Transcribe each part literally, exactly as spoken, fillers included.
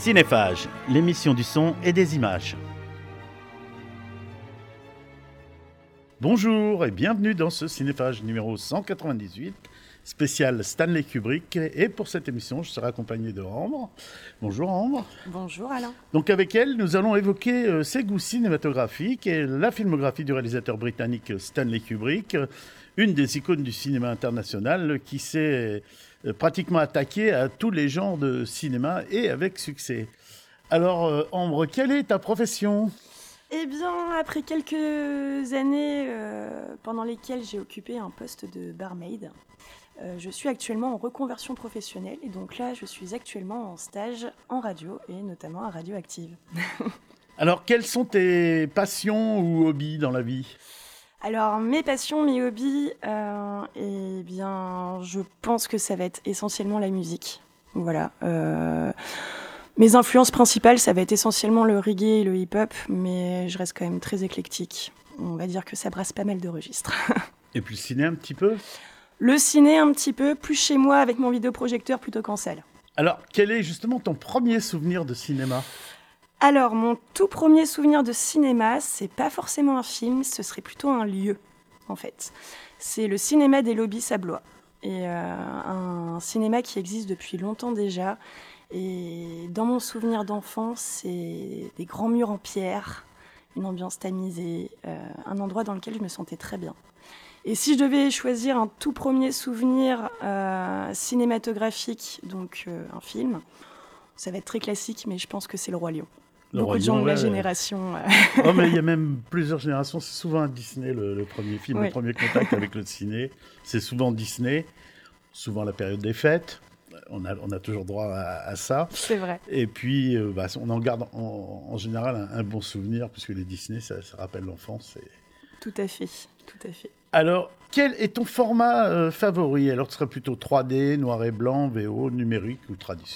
Cinéphage, l'émission du son et des images. Bonjour et bienvenue dans ce Cinéphage numéro cent quatre-vingt-dix-huit, spécial Stanley Kubrick. Et pour cette émission, je serai accompagné de Ambre. Bonjour Ambre. Bonjour Alain. Donc avec elle, nous allons évoquer euh, ses goûts cinématographiques et la filmographie du réalisateur britannique Stanley Kubrick, une des icônes du cinéma international qui s'est euh, pratiquement attaqué à tous les genres de cinéma et avec succès. Alors euh, Ambre, quelle est ta profession ? Eh bien, après quelques années euh, pendant lesquelles j'ai occupé un poste de barmaid, euh, je suis actuellement en reconversion professionnelle et donc là, je suis actuellement en stage en radio et notamment à Radioactive. Alors, quelles sont tes passions ou hobbies dans la vie ? Alors, mes passions, mes hobbies, euh, eh bien, je pense que ça va être essentiellement la musique. Voilà. Euh, mes influences principales, ça va être essentiellement le reggae et le hip-hop, mais je reste quand même très éclectique. On va dire que ça brasse pas mal de registres. Et puis le ciné un petit peu ? Le ciné un petit peu, plus chez moi avec mon vidéoprojecteur plutôt qu'en salle. Alors, quel est justement ton premier souvenir de cinéma ? Alors, mon tout premier souvenir de cinéma, c'est pas forcément un film, ce serait plutôt un lieu, en fait. C'est le cinéma des Lobbies Sablois. Et euh, un cinéma qui existe depuis longtemps déjà. Et dans mon souvenir d'enfance, c'est des grands murs en pierre, une ambiance tamisée, euh, un endroit dans lequel je me sentais très bien. Et si je devais choisir un tout premier souvenir euh, cinématographique, donc euh, un film, ça va être très classique, mais je pense que c'est Le Roi Lion. Le Beaucoup Roi de gens Lion, de la ouais, génération. Ouais. Oh, mais il y a même plusieurs générations. C'est souvent un Disney, le, le premier film, Oui. le premier contact avec le ciné. C'est souvent Disney, souvent la période des fêtes. On a, on a toujours droit à, à ça. C'est vrai. Et puis, euh, bah, on en garde en, en général un, un bon souvenir, puisque les Disney, ça, ça rappelle l'enfance. Et... Tout à fait, tout à fait. Alors, quel est ton format euh, favori ? Alors, ce serait plutôt trois D, noir et blanc, V O, numérique ou traditionnel ?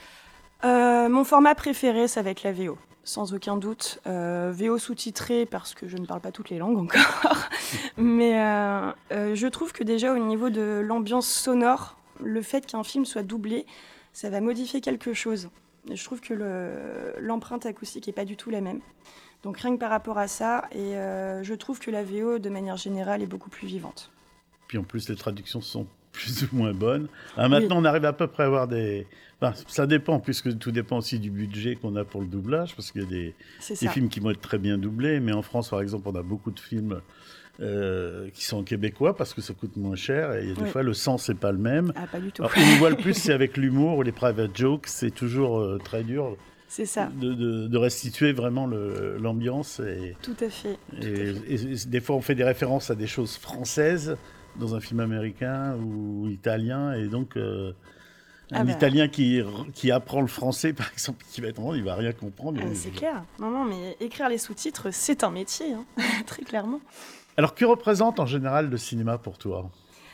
Euh, mon format préféré, ça va être la V O, sans aucun doute. Euh, V O sous-titré, parce que je ne parle pas toutes les langues encore. Mais euh, euh, je trouve que déjà, au niveau de l'ambiance sonore, le fait qu'un film soit doublé, ça va modifier quelque chose. Et je trouve que le, l'empreinte acoustique n'est pas du tout la même. Donc rien que par rapport à ça, et euh, je trouve que la V O, de manière générale, est beaucoup plus vivante. Puis en plus, les traductions sont plus ou moins bonnes. Alors maintenant, oui. On arrive à peu près à avoir des... Enfin, ça dépend, puisque tout dépend aussi du budget qu'on a pour le doublage, parce qu'il y a des, des films qui vont être très bien doublés, mais en France, par exemple, on a beaucoup de films euh, qui sont québécois, parce que ça coûte moins cher, et il y a des oui. fois, le sens n'est pas le même. Ah, pas du tout. Alors, on voit le plus, c'est avec l'humour, ou les private jokes, c'est toujours euh, très dur. C'est ça. De, de, de restituer vraiment le, l'ambiance. Et, tout à fait. Tout et, à fait. Et, et des fois, on fait des références à des choses françaises dans un film américain ou italien, et donc euh, un ah bah. Italien qui, qui apprend le français, par exemple, qui va être il va rien comprendre. Ah, c'est clair. Non, non, mais écrire les sous-titres, c'est un métier, hein, très clairement. Alors, que représente en général le cinéma pour toi ?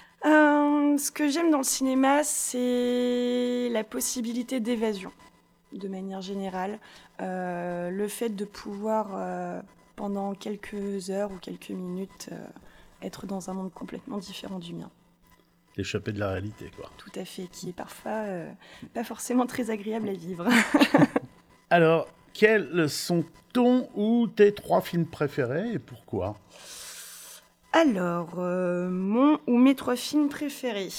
euh, Ce que j'aime dans le cinéma, c'est la possibilité d'évasion. De manière générale, euh, le fait de pouvoir, euh, pendant quelques heures ou quelques minutes, euh, être dans un monde complètement différent du mien. Échapper de la réalité, quoi. Tout à fait, qui est parfois euh, pas forcément très agréable à vivre. Alors, quels sont ton ou tes trois films préférés et pourquoi ? Alors, euh, mon ou mes trois films préférés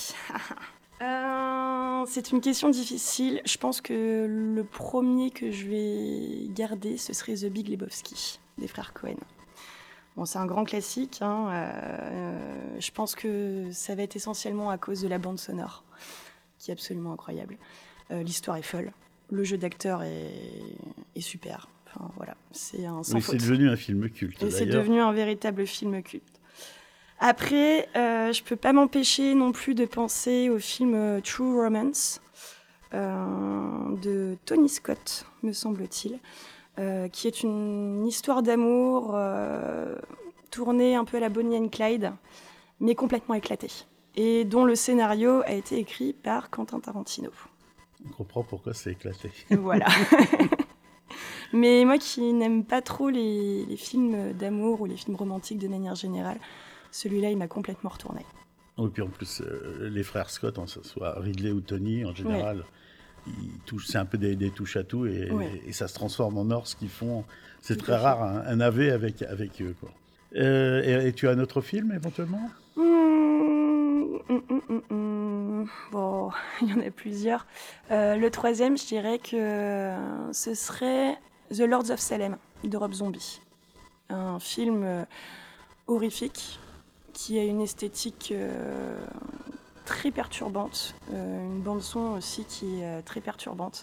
Euh, c'est une question difficile. Je pense que le premier que je vais garder, ce serait The Big Lebowski, des frères Coen. Bon, c'est un grand classique. Hein. Euh, je pense que ça va être essentiellement à cause de la bande sonore, qui est absolument incroyable. Euh, l'histoire est folle. Le jeu d'acteur est, est super. Enfin, voilà, c'est un sans oui, faute. C'est devenu un film culte, Et d'ailleurs. c'est devenu un véritable film culte. Après, euh, je peux pas m'empêcher non plus de penser au film euh, True Romance euh, de Tony Scott, me semble-t-il, euh, qui est une histoire d'amour euh, tournée un peu à la Bonnie and Clyde, mais complètement éclatée, et dont le scénario a été écrit par Quentin Tarantino. On comprend pourquoi c'est éclaté. Voilà. Mais moi qui n'aime pas trop les, les films d'amour ou les films romantiques de manière générale, celui-là, il m'a complètement retourné. Et puis en plus, euh, les frères Scott, hein, que ce soit Ridley ou Tony, en général, touchent, c'est un peu des, des touches à tout et, ouais. et, et ça se transforme en or, ce qu'ils font. C'est tout très rare, un, un A V avec, avec eux, quoi. Euh, et, et tu as un autre film, éventuellement ? mmh, mmh, mmh, mmh. Bon, il y en a plusieurs. Euh, le troisième, je dirais que ce serait The Lords of Salem, de Rob Zombie. Un film euh, horrifique, qui a une esthétique euh, très perturbante, euh, une bande-son aussi qui est euh, très perturbante.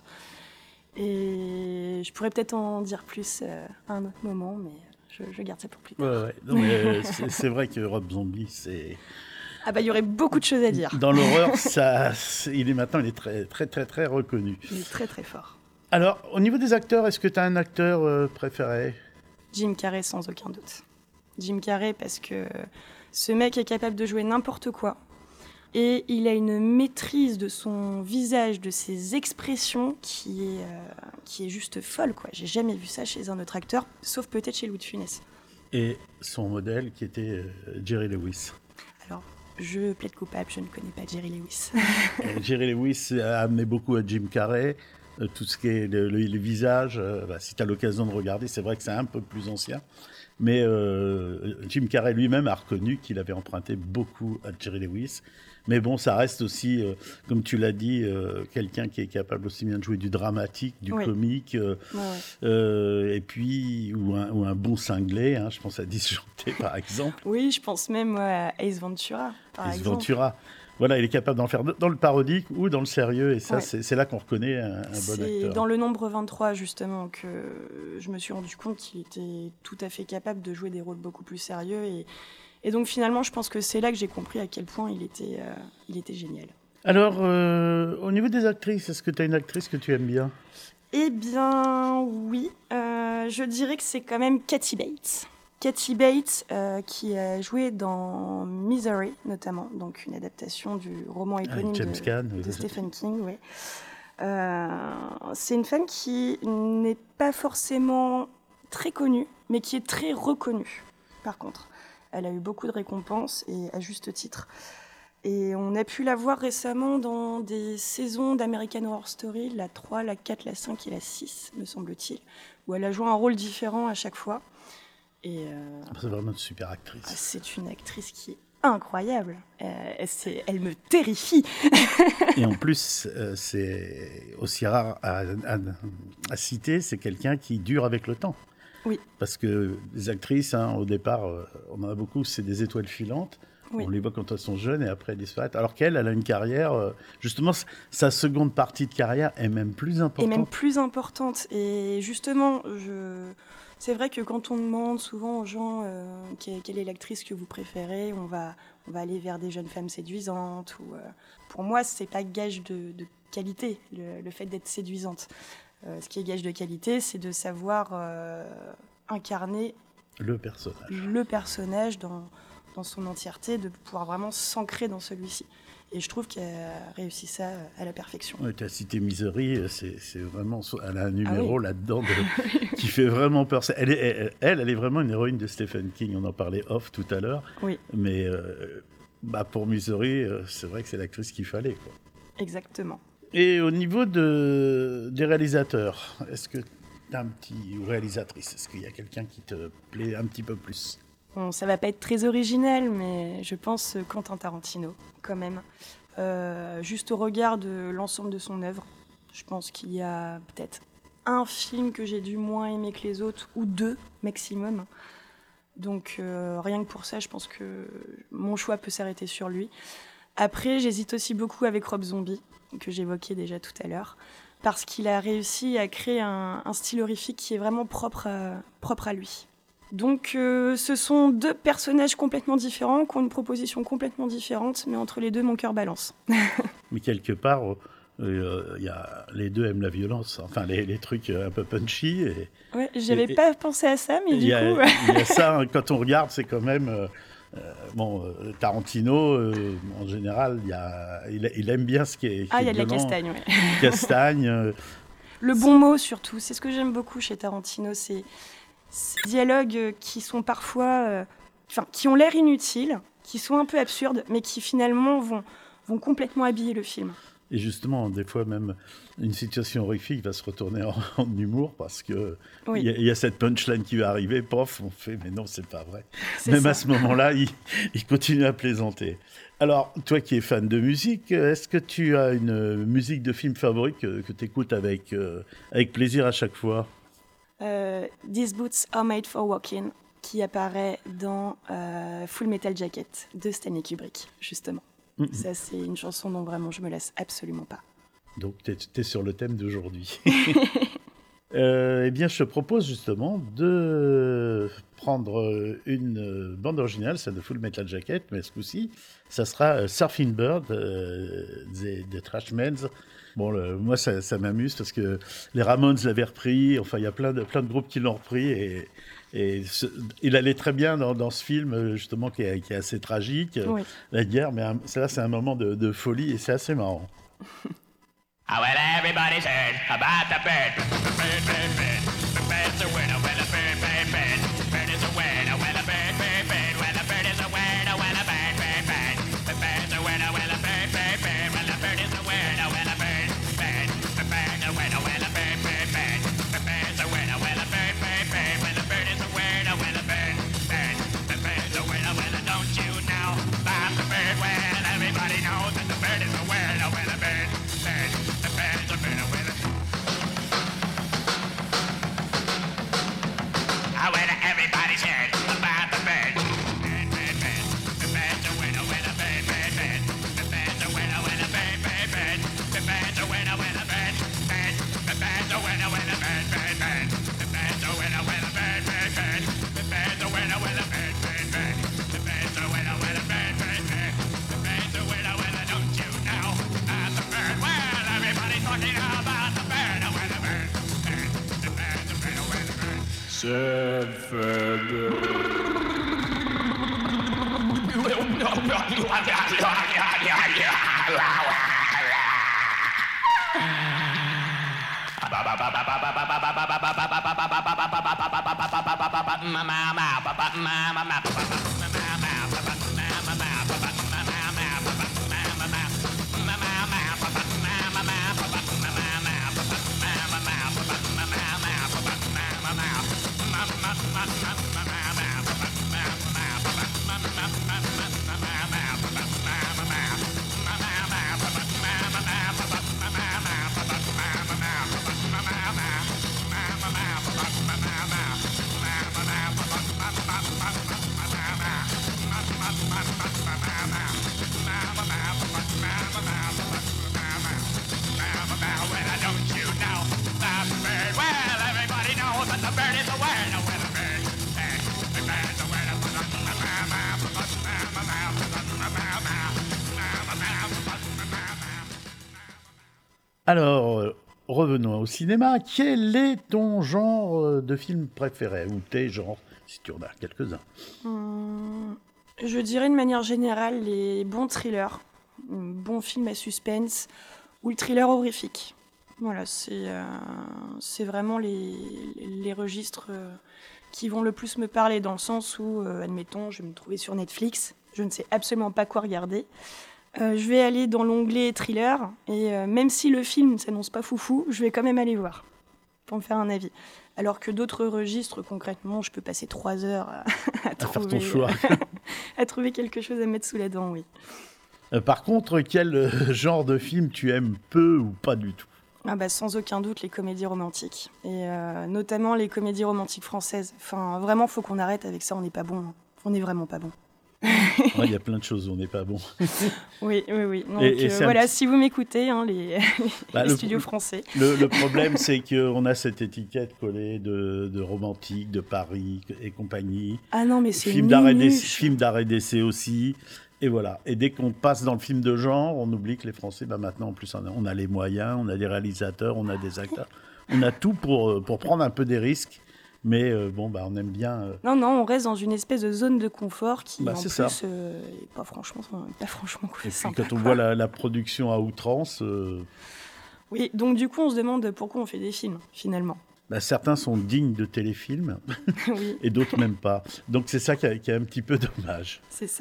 Et je pourrais peut-être en dire plus euh, à un autre moment, mais je, je garde ça pour plus tard. Ouais, ouais. Non, mais c'est, c'est vrai que Rob Zombie, c'est... Ah bah il y aurait beaucoup de choses à dire. Dans l'horreur, ça, il est maintenant, il est très, très, très, très reconnu. Il est très, très fort. Alors, au niveau des acteurs, est-ce que tu as un acteur euh, préféré ? Jim Carrey, sans aucun doute. Jim Carrey, parce que ce mec est capable de jouer n'importe quoi. Et il a une maîtrise de son visage, de ses expressions, qui est, euh, qui est juste folle, quoi. J'ai jamais vu ça chez un autre acteur, sauf peut-être chez Louis de Funès. Et son modèle, qui était euh, Jerry Lewis. Alors, je plaide coupable, je ne connais pas Jerry Lewis. Jerry Lewis a amené beaucoup à Jim Carrey. Euh, tout ce qui est le, le, les visages, euh, bah, si tu as l'occasion de regarder, c'est vrai que c'est un peu plus ancien. Mais euh, Jim Carrey lui-même a reconnu qu'il avait emprunté beaucoup à Jerry Lewis. Mais bon, ça reste aussi, euh, comme tu l'as dit, euh, quelqu'un qui est capable aussi bien de jouer du dramatique, du oui. comique, euh, ouais, ouais. Euh, et puis, ou un, ou un bon cinglé, hein, je pense à Disjoncté par exemple. Oui, je pense même à Ace Ventura, par Ace exemple. Ventura. Voilà, il est capable d'en faire dans le parodique ou dans le sérieux, et ça, ouais. c'est, c'est là qu'on reconnaît un, un bon acteur. C'est dans le nombre vingt-trois, justement, que je me suis rendu compte qu'il était tout à fait capable de jouer des rôles beaucoup plus sérieux. Et, et donc, finalement, je pense que c'est là que j'ai compris à quel point il était, euh, il était génial. Alors, euh, au niveau des actrices, est-ce que tu as une actrice que tu aimes bien ? Eh bien, oui. Euh, je dirais que c'est quand même Kathy Bates. Kathy Bates, euh, qui a joué dans Misery, notamment, donc une adaptation du roman éponyme ah, de, Kahn, de oui. Stephen King. Oui. Euh, c'est une femme qui n'est pas forcément très connue, mais qui est très reconnue, par contre. Elle a eu beaucoup de récompenses, et à juste titre. Et on a pu la voir récemment dans des saisons d'American Horror Story, la trois, la quatre, la cinq et la six, me semble-t-il, où elle a joué un rôle différent à chaque fois. Et euh, c'est vraiment une super actrice. C'est une actrice qui est incroyable. Euh, c'est, elle me terrifie. Et en plus, euh, c'est aussi rare à, à, à citer, c'est quelqu'un qui dure avec le temps. Oui. Parce que les actrices, hein, au départ, euh, on en a beaucoup, c'est des étoiles filantes. Oui. On les voit quand elles sont jeunes et après elles disparaissent. Alors qu'elle, elle a une carrière, euh, justement, sa seconde partie de carrière est même plus importante. Et même plus importante. Et justement, je... c'est vrai que quand on demande souvent aux gens euh, quelle est l'actrice que vous préférez, on va, on va aller vers des jeunes femmes séduisantes. Ou, euh... Pour moi, c'est pas gage de, de qualité, le, le fait d'être séduisante. Euh, ce qui est gage de qualité, c'est de savoir euh, incarner le personnage, le personnage dans, dans son entièreté, de pouvoir vraiment s'ancrer dans celui-ci. Et je trouve qu'elle a réussi ça à la perfection. Ouais, tu as cité Misery, c'est, c'est vraiment, elle a un numéro ah oui. là-dedans de, qui fait vraiment peur. Elle, est, elle, elle est vraiment une héroïne de Stephen King, on en parlait off tout à l'heure. Oui. Mais euh, bah pour Misery, c'est vrai que c'est l'actrice qu'il fallait, quoi. Exactement. Et au niveau de, des réalisateurs, est-ce que tu as un petit... ou réalisatrice, est-ce qu'il y a quelqu'un qui te plaît un petit peu plus ? Bon, ça va pas être très original, mais je pense Quentin Tarantino, quand même. Euh, juste au regard de l'ensemble de son œuvre, je pense qu'il y a peut-être un film que j'ai dû moins aimer que les autres, ou deux maximum. Donc euh, rien que pour ça, je pense que mon choix peut s'arrêter sur lui. Après, j'hésite aussi beaucoup avec Rob Zombie, que j'évoquais déjà tout à l'heure, parce qu'il a réussi à créer un, un style horrifique qui est vraiment propre à, propre à lui. Donc euh, ce sont deux personnages complètement différents, qui ont une proposition complètement différente, mais entre les deux, mon cœur balance. Mais quelque part, euh, y a, les deux aiment la violence, enfin les, les trucs un peu punchy. Et, ouais, j'avais et, pas pensé à ça, mais du a, coup... Il y a ça, quand on regarde, c'est quand même... Euh, Euh, bon, euh, Tarantino, euh, en général, y a, il, il aime bien ce qui est, qui ah, il y a violent. De la castagne, oui. Castagne. Euh, Le bon mot, surtout. C'est ce que j'aime beaucoup chez Tarantino. C'est ces dialogues qui sont parfois... Euh, enfin, qui ont l'air inutiles, qui sont un peu absurdes, mais qui finalement vont, vont complètement habiller le film. Et justement, des fois même, une situation horrifique va se retourner en, en humour parce qu'il oui. y, y a cette punchline qui va arriver, pof, on fait, mais non, c'est pas vrai. C'est même ça. À ce moment-là, il, il continue à plaisanter. Alors, toi qui es fan de musique, est-ce que tu as une musique de film favorite que, que tu écoutes avec, euh, avec plaisir à chaque fois? euh, These Boots Are Made for Walking, qui apparaît dans euh, Full Metal Jacket de Stanley Kubrick, justement. Mm-hmm. Ça, c'est une chanson dont vraiment je me lasse absolument pas. Donc, tu es sur le thème d'aujourd'hui. euh, eh bien, je te propose justement de prendre une bande originale, celle de Full Metal Jacket, mais ce coup-ci, ça sera Surfing Bird euh, des, des Trashmans. Bon, le, moi, ça, ça m'amuse parce que les Ramones l'avaient repris. Enfin, il y a plein de, plein de groupes qui l'ont repris et... Et ce, il allait très bien dans, dans ce film, justement, qui est, qui est assez tragique, oui. La guerre, mais un, là, c'est un moment de, de folie et c'est assez marrant. Ah, well, everybody's heard about the bird. The bird, bird, bird. The bird's a winner, well, a bird, bird, bird. Bird is a winner, well, a bird, bird, bird. Well, a bird is a winner, well, a bird, bird, bird. The bird's a winner, well, a bird, bird, bird. Well, a bird is a winner, well, a bird, bird. The bird's a winner, well, a bird, bird, bird. The bird's a winner, well, a bird, bird, bird. Well, a bird is a winner, well, a bird, bird. The bird's a winner, well, don't you know about the bird? Well, everybody knows that the bird is a winner, well, a bird, bird. The bird's a winner, well, I went to everybody's heard about the bird. Bird, bird, bird. The bird's a winner, well, a bird, bird, bird. The bird's a winner, well, a bird, bird, bird. The bird's a winner, well, a bird, bird. The bird's a winner, well, a bird, bird, bird. The bird's a winner, well, a bird, bird, bird. The bird's a winner, well, a bird, bird, bird. The bird's a winner, well, a bird, bird, bird. The bird's a winner, well, don't you know about the bird? Well, everybody's talking about the bird, well, a bird, bird. The bird's a winner, well, a bird. Said feather. Alors, euh, revenons au cinéma. Quel est ton genre de film préféré? Ou tes genres, si tu en as quelques-uns? hum, Je dirais de manière générale les bons thrillers, bons films à suspense ou le thriller horrifique. Voilà, c'est, euh, c'est vraiment les, les registres euh, qui vont le plus me parler, dans le sens où, euh, admettons, je vais me trouver sur Netflix, je ne sais absolument pas quoi regarder. Euh, je vais aller dans l'onglet thriller, et euh, même si le film ne s'annonce pas foufou, je vais quand même aller voir, pour me faire un avis. Alors que d'autres registres, concrètement, je peux passer trois heures à, à, à trouver, faire ton choix. à trouver quelque chose à mettre sous la dent, oui. Euh, par contre, quel euh, genre de film tu aimes peu ou pas du tout? Ah bah, sans aucun doute, les comédies romantiques. Et euh, notamment les comédies romantiques françaises. Enfin, vraiment, il faut qu'on arrête avec ça, on n'est pas bon. On n'est vraiment pas bon. Il ouais, y a plein de choses où on n'est pas bon. Oui, oui, oui. Donc, et, et euh, voilà, petit... si vous m'écoutez, hein, les, bah, les le, studios français. Le, le problème, c'est qu'on a cette étiquette collée de, de romantique, de Paris et compagnie. Ah non, mais c'est film d'arrêt d'essai, film d'arrêt d'essai aussi. Et voilà. Et dès qu'on passe dans le film de genre, on oublie que les Français, bah maintenant, en plus, on a, on a les moyens, on a des réalisateurs, on a des acteurs. On a tout pour, pour prendre un peu des risques. Mais euh, bon, bah, on aime bien... Euh... Non, non, on reste dans une espèce de zone de confort qui, bah, en c'est plus, ça. Euh, est pas franchement, pas franchement Et sympa, puis, quand on quoi. voit la, la production à outrance... Euh... Oui, donc du coup, on se demande pourquoi on fait des films, finalement. Bah, certains sont dignes de téléfilms, oui. Et d'autres même pas. Donc, c'est ça qui est, qui est un petit peu dommage. C'est ça.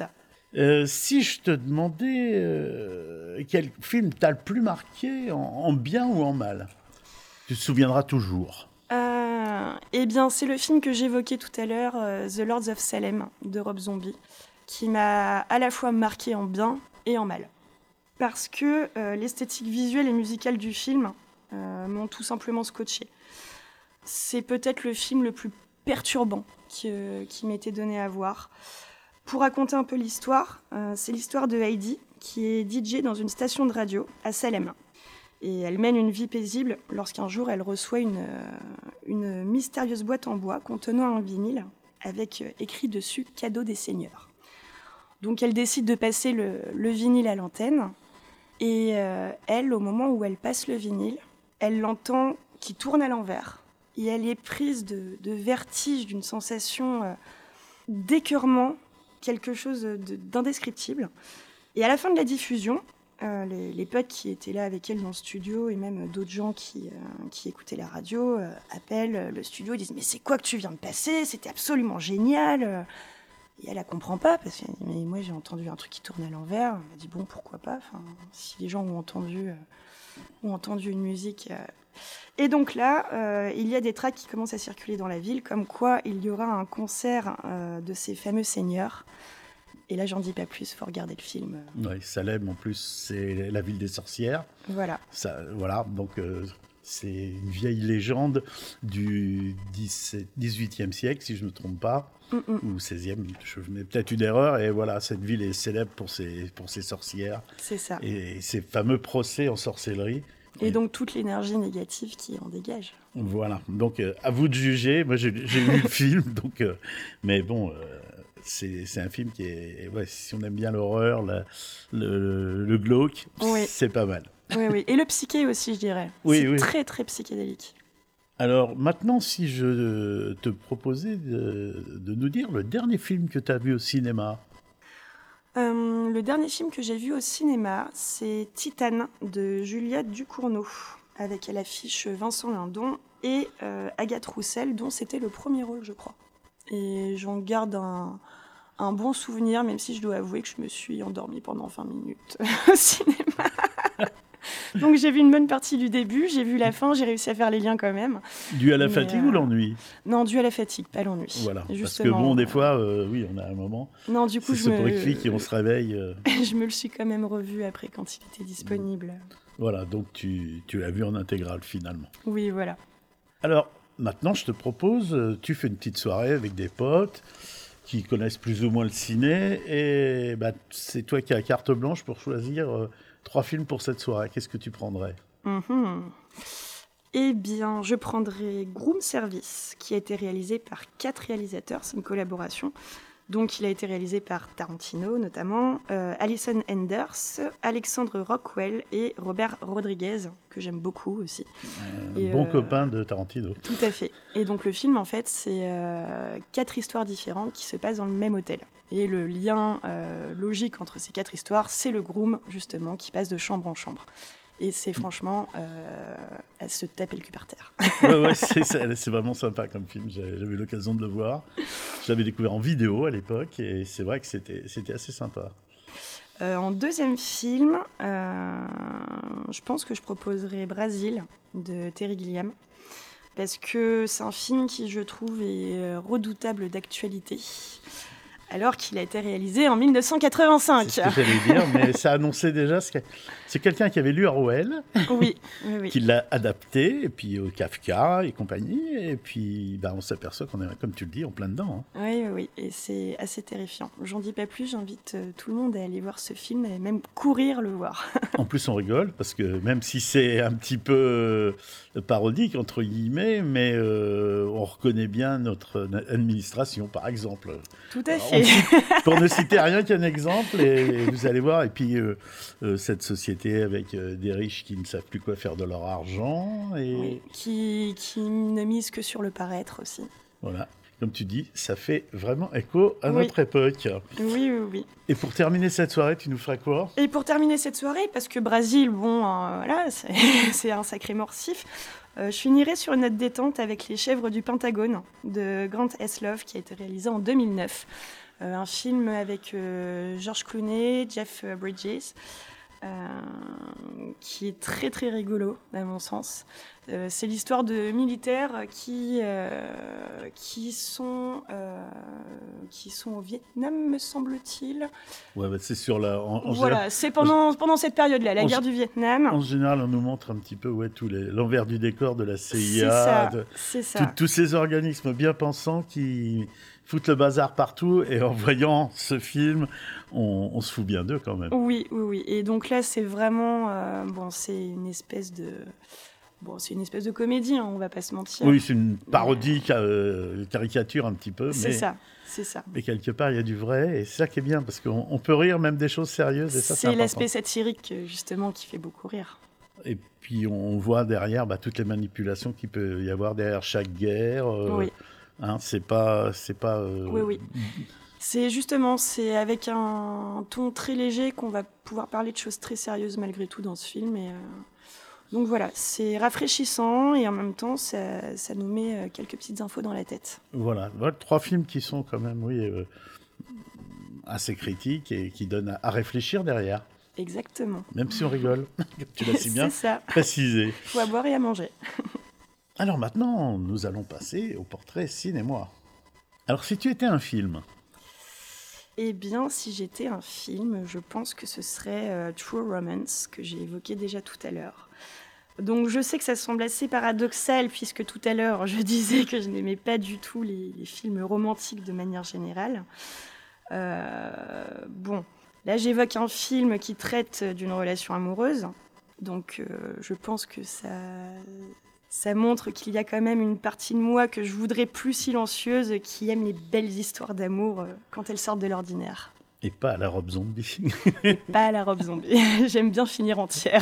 Euh, si je te demandais euh, quel film t'a le plus marqué, en, en bien ou en mal, tu te souviendras toujours. Euh, eh bien, c'est le film que j'évoquais tout à l'heure, euh, The Lords of Salem, de Rob Zombie, qui m'a à la fois marqué en bien et en mal. Parce que euh, l'esthétique visuelle et musicale du film euh, m'ont tout simplement scotché. C'est peut-être le film le plus perturbant qui, euh, qui m'était donné à voir. Pour raconter un peu l'histoire, euh, c'est l'histoire de Heidi, qui est D J dans une station de radio à Salem. Et elle mène une vie paisible lorsqu'un jour elle reçoit une, euh, une mystérieuse boîte en bois contenant un vinyle avec euh, écrit dessus « Cadeau des seigneurs ». Donc elle décide de passer le, le vinyle à l'antenne. Et euh, elle, au moment où elle passe le vinyle, elle l'entend qui tourne à l'envers. Et elle est prise de, de vertige, d'une sensation euh, d'écœurement, quelque chose de, d'indescriptible. Et à la fin de la diffusion, euh, les, les potes qui étaient là avec elle dans le studio et même d'autres gens qui, euh, qui écoutaient la radio euh, appellent le studio et disent « Mais c'est quoi que tu viens de passer ? C'était absolument génial !» Et elle ne comprend pas parce que mais moi j'ai entendu un truc qui tourne à l'envers. Elle m'a dit bon pourquoi pas. Enfin, si les gens ont entendu, euh, ont entendu une musique. Euh... Et donc là, euh, il y a des tracts qui commencent à circuler dans la ville, comme quoi il y aura un concert euh, de ces fameux seigneurs. Et là j'en dis pas plus, faut regarder le film. Oui, Salem en plus c'est la ville des sorcières. Voilà. Ça, voilà donc. Euh... C'est une vieille légende du dix-huitième siècle, si je ne me trompe pas, Mm-mm. ou seizième, je mets peut-être une erreur. Et voilà, cette ville est célèbre pour ses, pour ses sorcières. C'est ça. Et ces fameux procès en sorcellerie. Et, et donc toute l'énergie négative qui en dégage. Voilà, donc euh, à vous de juger. Moi, j'ai, j'ai vu le film, donc, euh, mais bon... Euh, C'est, c'est un film qui est... Ouais, si on aime bien l'horreur, la, le, le glauque, oui. C'est pas mal. Oui, oui. Et le psyché aussi, je dirais. Oui, c'est oui. très, très psychédélique. Alors, maintenant, si je te proposais de, de nous dire le dernier film que tu as vu au cinéma. Euh, le dernier film que j'ai vu au cinéma, c'est Titane de Julia Ducournau, avec à l'affiche Vincent Lindon et euh, Agathe Roussel, dont c'était le premier rôle, je crois. Et j'en garde un, un bon souvenir, même si je dois avouer que je me suis endormie pendant vingt minutes au cinéma. Donc j'ai vu une bonne partie du début, j'ai vu la fin, j'ai réussi à faire les liens quand même. Dû à la Mais fatigue euh... ou l'ennui ? Non, dû à la fatigue, pas l'ennui. Voilà, justement, parce que bon, des fois, euh, oui, on a un moment, non, du coup, c'est je me... soporifique et on se réveille. Euh... je me le suis quand même revu après quand il était disponible. Voilà, donc tu, tu l'as vu en intégrale finalement. Oui, voilà. Alors, maintenant, je te propose, tu fais une petite soirée avec des potes qui connaissent plus ou moins le ciné et bah, c'est toi qui as carte blanche pour choisir euh, trois films pour cette soirée. Qu'est-ce que tu prendrais ? Mm-hmm. Eh bien, je prendrais Groom Service, qui a été réalisé par quatre réalisateurs. C'est une collaboration. Donc, il a été réalisé par Tarantino, notamment, euh, Alison Enders, Alexandre Rockwell et Robert Rodriguez, que j'aime beaucoup aussi. Un et, bon euh, copain de Tarantino. Tout à fait. Et donc, le film, en fait, c'est euh, quatre histoires différentes qui se passent dans le même hôtel. Et le lien euh, logique entre ces quatre histoires, c'est le groom, justement, qui passe de chambre en chambre. Et c'est franchement euh, à se taper le cul par terre. Ouais, ouais, c'est, c'est, c'est vraiment sympa comme film. J'avais, j'avais eu l'occasion de le voir. Je l'avais découvert en vidéo à l'époque et c'est vrai que c'était, c'était assez sympa. Euh, en deuxième film, euh, je pense que je proposerais Brasil de Terry Gilliam. Parce que c'est un film qui, je trouve, est redoutable d'actualité. Alors qu'il a été réalisé en dix-neuf cent quatre-vingt-cinq. C'est ce que j'allais dire, mais ça annonçait déjà... Ce que... C'est quelqu'un qui avait lu Orwell, oui, oui, oui. qui l'a adapté, et puis au Kafka et compagnie, et puis bah, on s'aperçoit qu'on est, comme tu le dis, en plein dedans. Hein. Oui, oui, oui, et c'est assez terrifiant. J'en dis pas plus, j'invite euh, tout le monde à aller voir ce film, et même courir le voir. En plus, on rigole, parce que même si c'est un petit peu euh, parodique, entre guillemets, mais euh, on reconnaît bien notre administration, par exemple. Tout à fait. Pour ne citer rien qu'un exemple, et vous allez voir, et puis euh, euh, cette société avec euh, des riches qui ne savent plus quoi faire de leur argent. Et... Oui, qui, qui ne misent que sur le paraître aussi. Voilà, comme tu dis, ça fait vraiment écho à oui. notre époque. Oui, oui, oui. Et pour terminer cette soirée, tu nous ferais quoi ? Et pour terminer cette soirée, parce que Brasil, bon, euh, voilà, c'est, c'est un sacré morsif. Euh, je finirai sur une note détente avec Les Chèvres du Pentagone de Grant Heslov qui a été réalisé en deux mille neuf. Euh, un film avec euh, George Clooney, Jeff Bridges, euh, qui est très très rigolo à mon sens. Euh, c'est l'histoire de militaires qui, euh, qui, sont, euh, qui sont au Vietnam, me semble-t-il. Ouais, bah c'est sur la... En, en voilà, général, c'est pendant, pendant cette période-là, la en, guerre du Vietnam. En général, on nous montre un petit peu ouais, tous les, l'envers du décor de la C I A, c'est ça, de, c'est ça. Tout, tous ces organismes bien pensants qui foutent le bazar partout, et en voyant ce film, on, on se fout bien d'eux quand même. Oui, oui, oui. Et donc là, c'est vraiment... Euh, bon, c'est une espèce de... Bon, c'est une espèce de comédie, hein, on va pas se mentir. Oui, c'est une parodie, mais... euh, caricature un petit peu. C'est mais... ça, c'est ça. Mais quelque part, il y a du vrai, et c'est ça qui est bien, parce qu'on on peut rire même des choses sérieuses, et ça, c'est, c'est l'aspect satirique, justement, qui fait beaucoup rire. Et puis, on voit derrière bah, toutes les manipulations qu'il peut y avoir derrière chaque guerre. Euh, oui. Hein, c'est pas... C'est pas euh... Oui, oui. C'est justement, c'est avec un ton très léger qu'on va pouvoir parler de choses très sérieuses malgré tout dans ce film, et... Euh... Donc voilà, c'est rafraîchissant et en même temps, ça, ça nous met quelques petites infos dans la tête. Voilà, voilà trois films qui sont quand même, oui, euh, assez critiques et qui donnent à, à réfléchir derrière. Exactement. Même si on rigole, tu l'as si bien ça. précisé. Il faut à boire et à manger. Alors maintenant, nous allons passer au portrait cinéma. Alors si tu étais un film... Eh bien, si j'étais un film, je pense que ce serait euh, True Romance, que j'ai évoqué déjà tout à l'heure. Donc je sais que ça semble assez paradoxal, puisque tout à l'heure, je disais que je n'aimais pas du tout les, les films romantiques de manière générale. Euh, bon, là j'évoque un film qui traite d'une relation amoureuse, donc euh, je pense que ça... Ça montre qu'il y a quand même une partie de moi que je voudrais plus silencieuse, qui aime les belles histoires d'amour quand elles sortent de l'ordinaire. Et pas à la robe zombie. Et pas à la robe zombie. J'aime bien finir entière.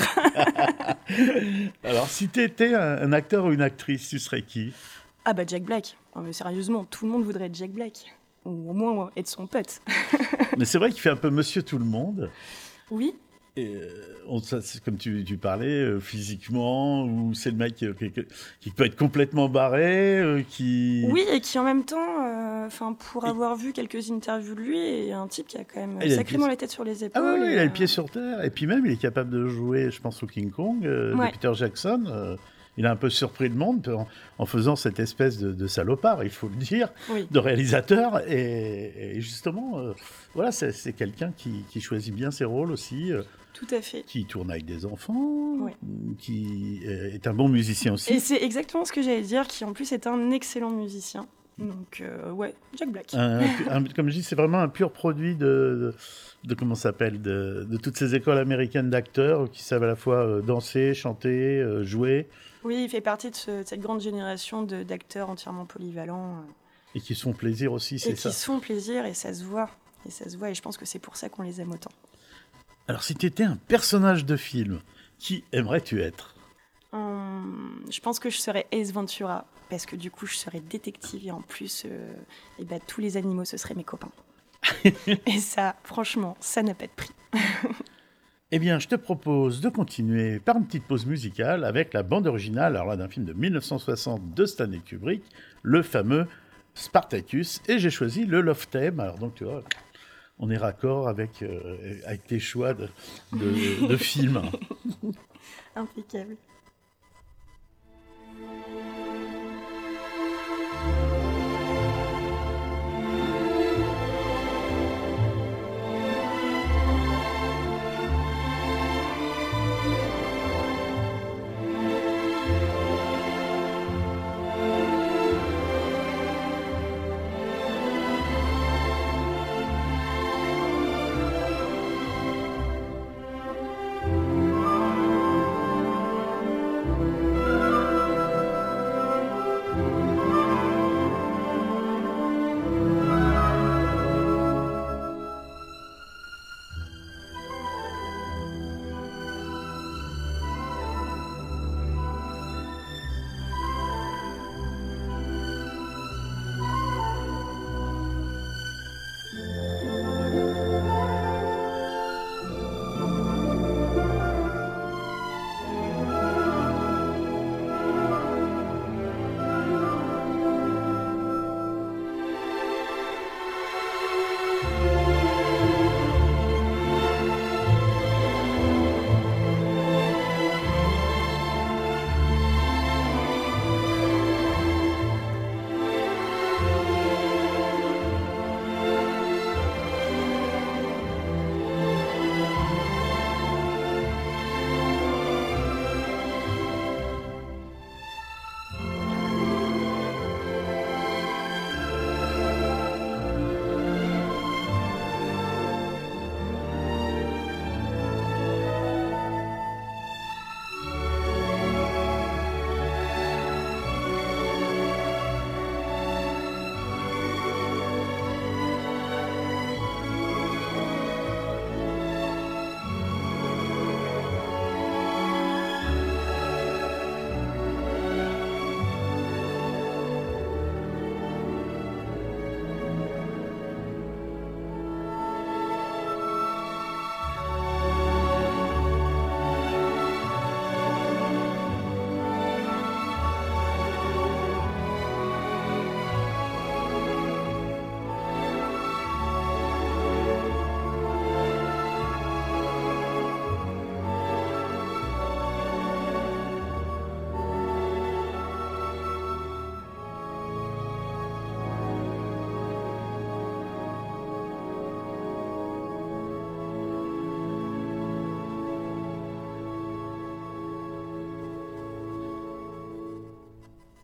Alors, si tu étais un, un acteur ou une actrice, tu serais qui ? Ah bah Jack Black. Non, mais sérieusement, tout le monde voudrait être Jack Black. Ou au moins être son pote. Mais c'est vrai qu'il fait un peu monsieur tout le monde. Oui. Et euh, on, ça, c'est comme tu, tu parlais, euh, physiquement, ou c'est le mec qui, qui, qui peut être complètement barré, euh, qui... Oui, et qui en même temps, euh, pour avoir vu quelques interviews de lui, est un type qui a quand même sacrément la tête sur les épaules. Ah oui, et, il a euh... le pied sur terre. Et puis même, il est capable de jouer, je pense, au King Kong, euh, ouais. de Peter Jackson. Euh, il a un peu surpris le monde en, en faisant cette espèce de, de salopard, il faut le dire, oui. de réalisateur. Et, et justement, euh, voilà, c'est, c'est quelqu'un qui, qui choisit bien ses rôles aussi. Euh, Tout à fait. Qui tourne avec des enfants, ouais. qui est un bon musicien aussi. Et c'est exactement ce que j'allais dire, qui en plus est un excellent musicien. Donc, euh, ouais, Jack Black. Un, un, comme je dis, c'est vraiment un pur produit de, de, de comment ça s'appelle, de, de toutes ces écoles américaines d'acteurs qui savent à la fois danser, chanter, euh, jouer. Oui, il fait partie de, ce, de cette grande génération de, d'acteurs entièrement polyvalents. Et qui se font plaisir aussi, c'est et ça. Et qui se font plaisir, et ça se voit. Et ça se voit, et je pense que c'est pour ça qu'on les aime autant. Alors, si tu étais un personnage de film, qui aimerais-tu être ? hum, Je pense que je serais Ace Ventura, parce que du coup, je serais détective, et en plus, euh, et bah, tous les animaux, ce seraient mes copains. Et ça, franchement, ça n'a pas de prix. Eh bien, je te propose de continuer par une petite pause musicale avec la bande originale, alors là, d'un film de dix-neuf cent soixante de Stanley Kubrick, le fameux Spartacus, et j'ai choisi le Love Theme. Alors donc, tu vois... On est raccord avec, euh, avec tes choix de, de, de films. Impeccable.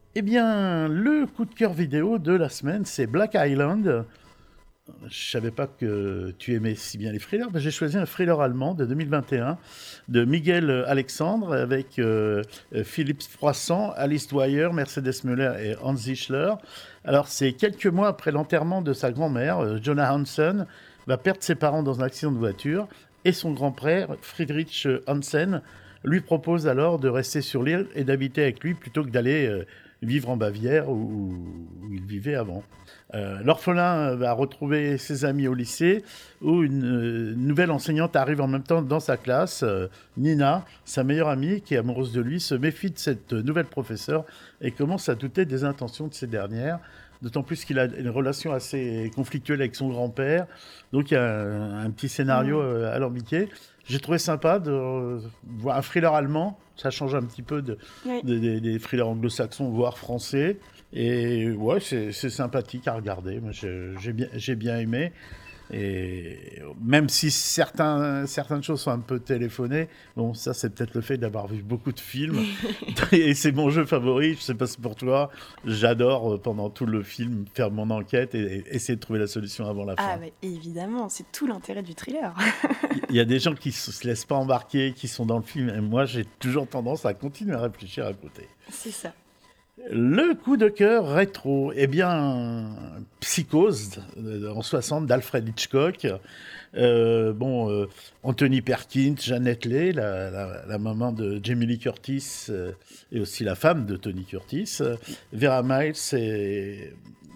Eh bien, le coup de cœur vidéo de la semaine, c'est Black Island. Je ne savais pas que tu aimais si bien les thrillers. Ben, j'ai choisi un thriller allemand de deux mille vingt et un de Miguel Alexandre avec euh, Philippe Froissart, Alice Dwyer, Mercedes Müller et Hans Zischler. Alors, c'est quelques mois après l'enterrement de sa grand-mère, euh, Jonah Hansen va perdre ses parents dans un accident de voiture et son grand-père, Friedrich Hansen, lui propose alors de rester sur l'île et d'habiter avec lui plutôt que d'aller euh, vivre en Bavière où, où il vivait avant. Euh, l'orphelin va retrouver ses amis au lycée où une euh, nouvelle enseignante arrive en même temps dans sa classe. Euh, Nina, sa meilleure amie qui est amoureuse de lui, se méfie de cette nouvelle professeure et commence à douter des intentions de ces dernières. D'autant plus qu'il a une relation assez conflictuelle avec son grand-père. Donc il y a un, un petit scénario euh, alambiqué. J'ai trouvé sympa de euh, voir un thriller allemand. Ça change un petit peu de, oui. de, de, des thrillers anglo-saxons, voire français. Et ouais, c'est, c'est sympathique à regarder. Moi, j'ai, j'ai, bien, j'ai bien aimé. Et même si certains, certaines choses sont un peu téléphonées, bon, ça c'est peut-être le fait d'avoir vu beaucoup de films. Et c'est mon jeu favori, je sais pas si c'est pour toi. J'adore pendant tout le film faire mon enquête et, et essayer de trouver la solution avant la fin. Ah bah, évidemment, c'est tout l'intérêt du thriller. Il y a des gens qui se, se laissent pas embarquer, qui sont dans le film. Et moi, j'ai toujours tendance à continuer à réfléchir à côté. C'est ça. Le coup de cœur rétro, eh bien, Psychose, en soixante, d'Alfred Hitchcock. Euh, bon, euh, Anthony Perkins, Jeannette Leigh, la, la, la maman de Jamie Lee Curtis, euh, et aussi la femme de Tony Curtis. Euh, Vera Miles, et...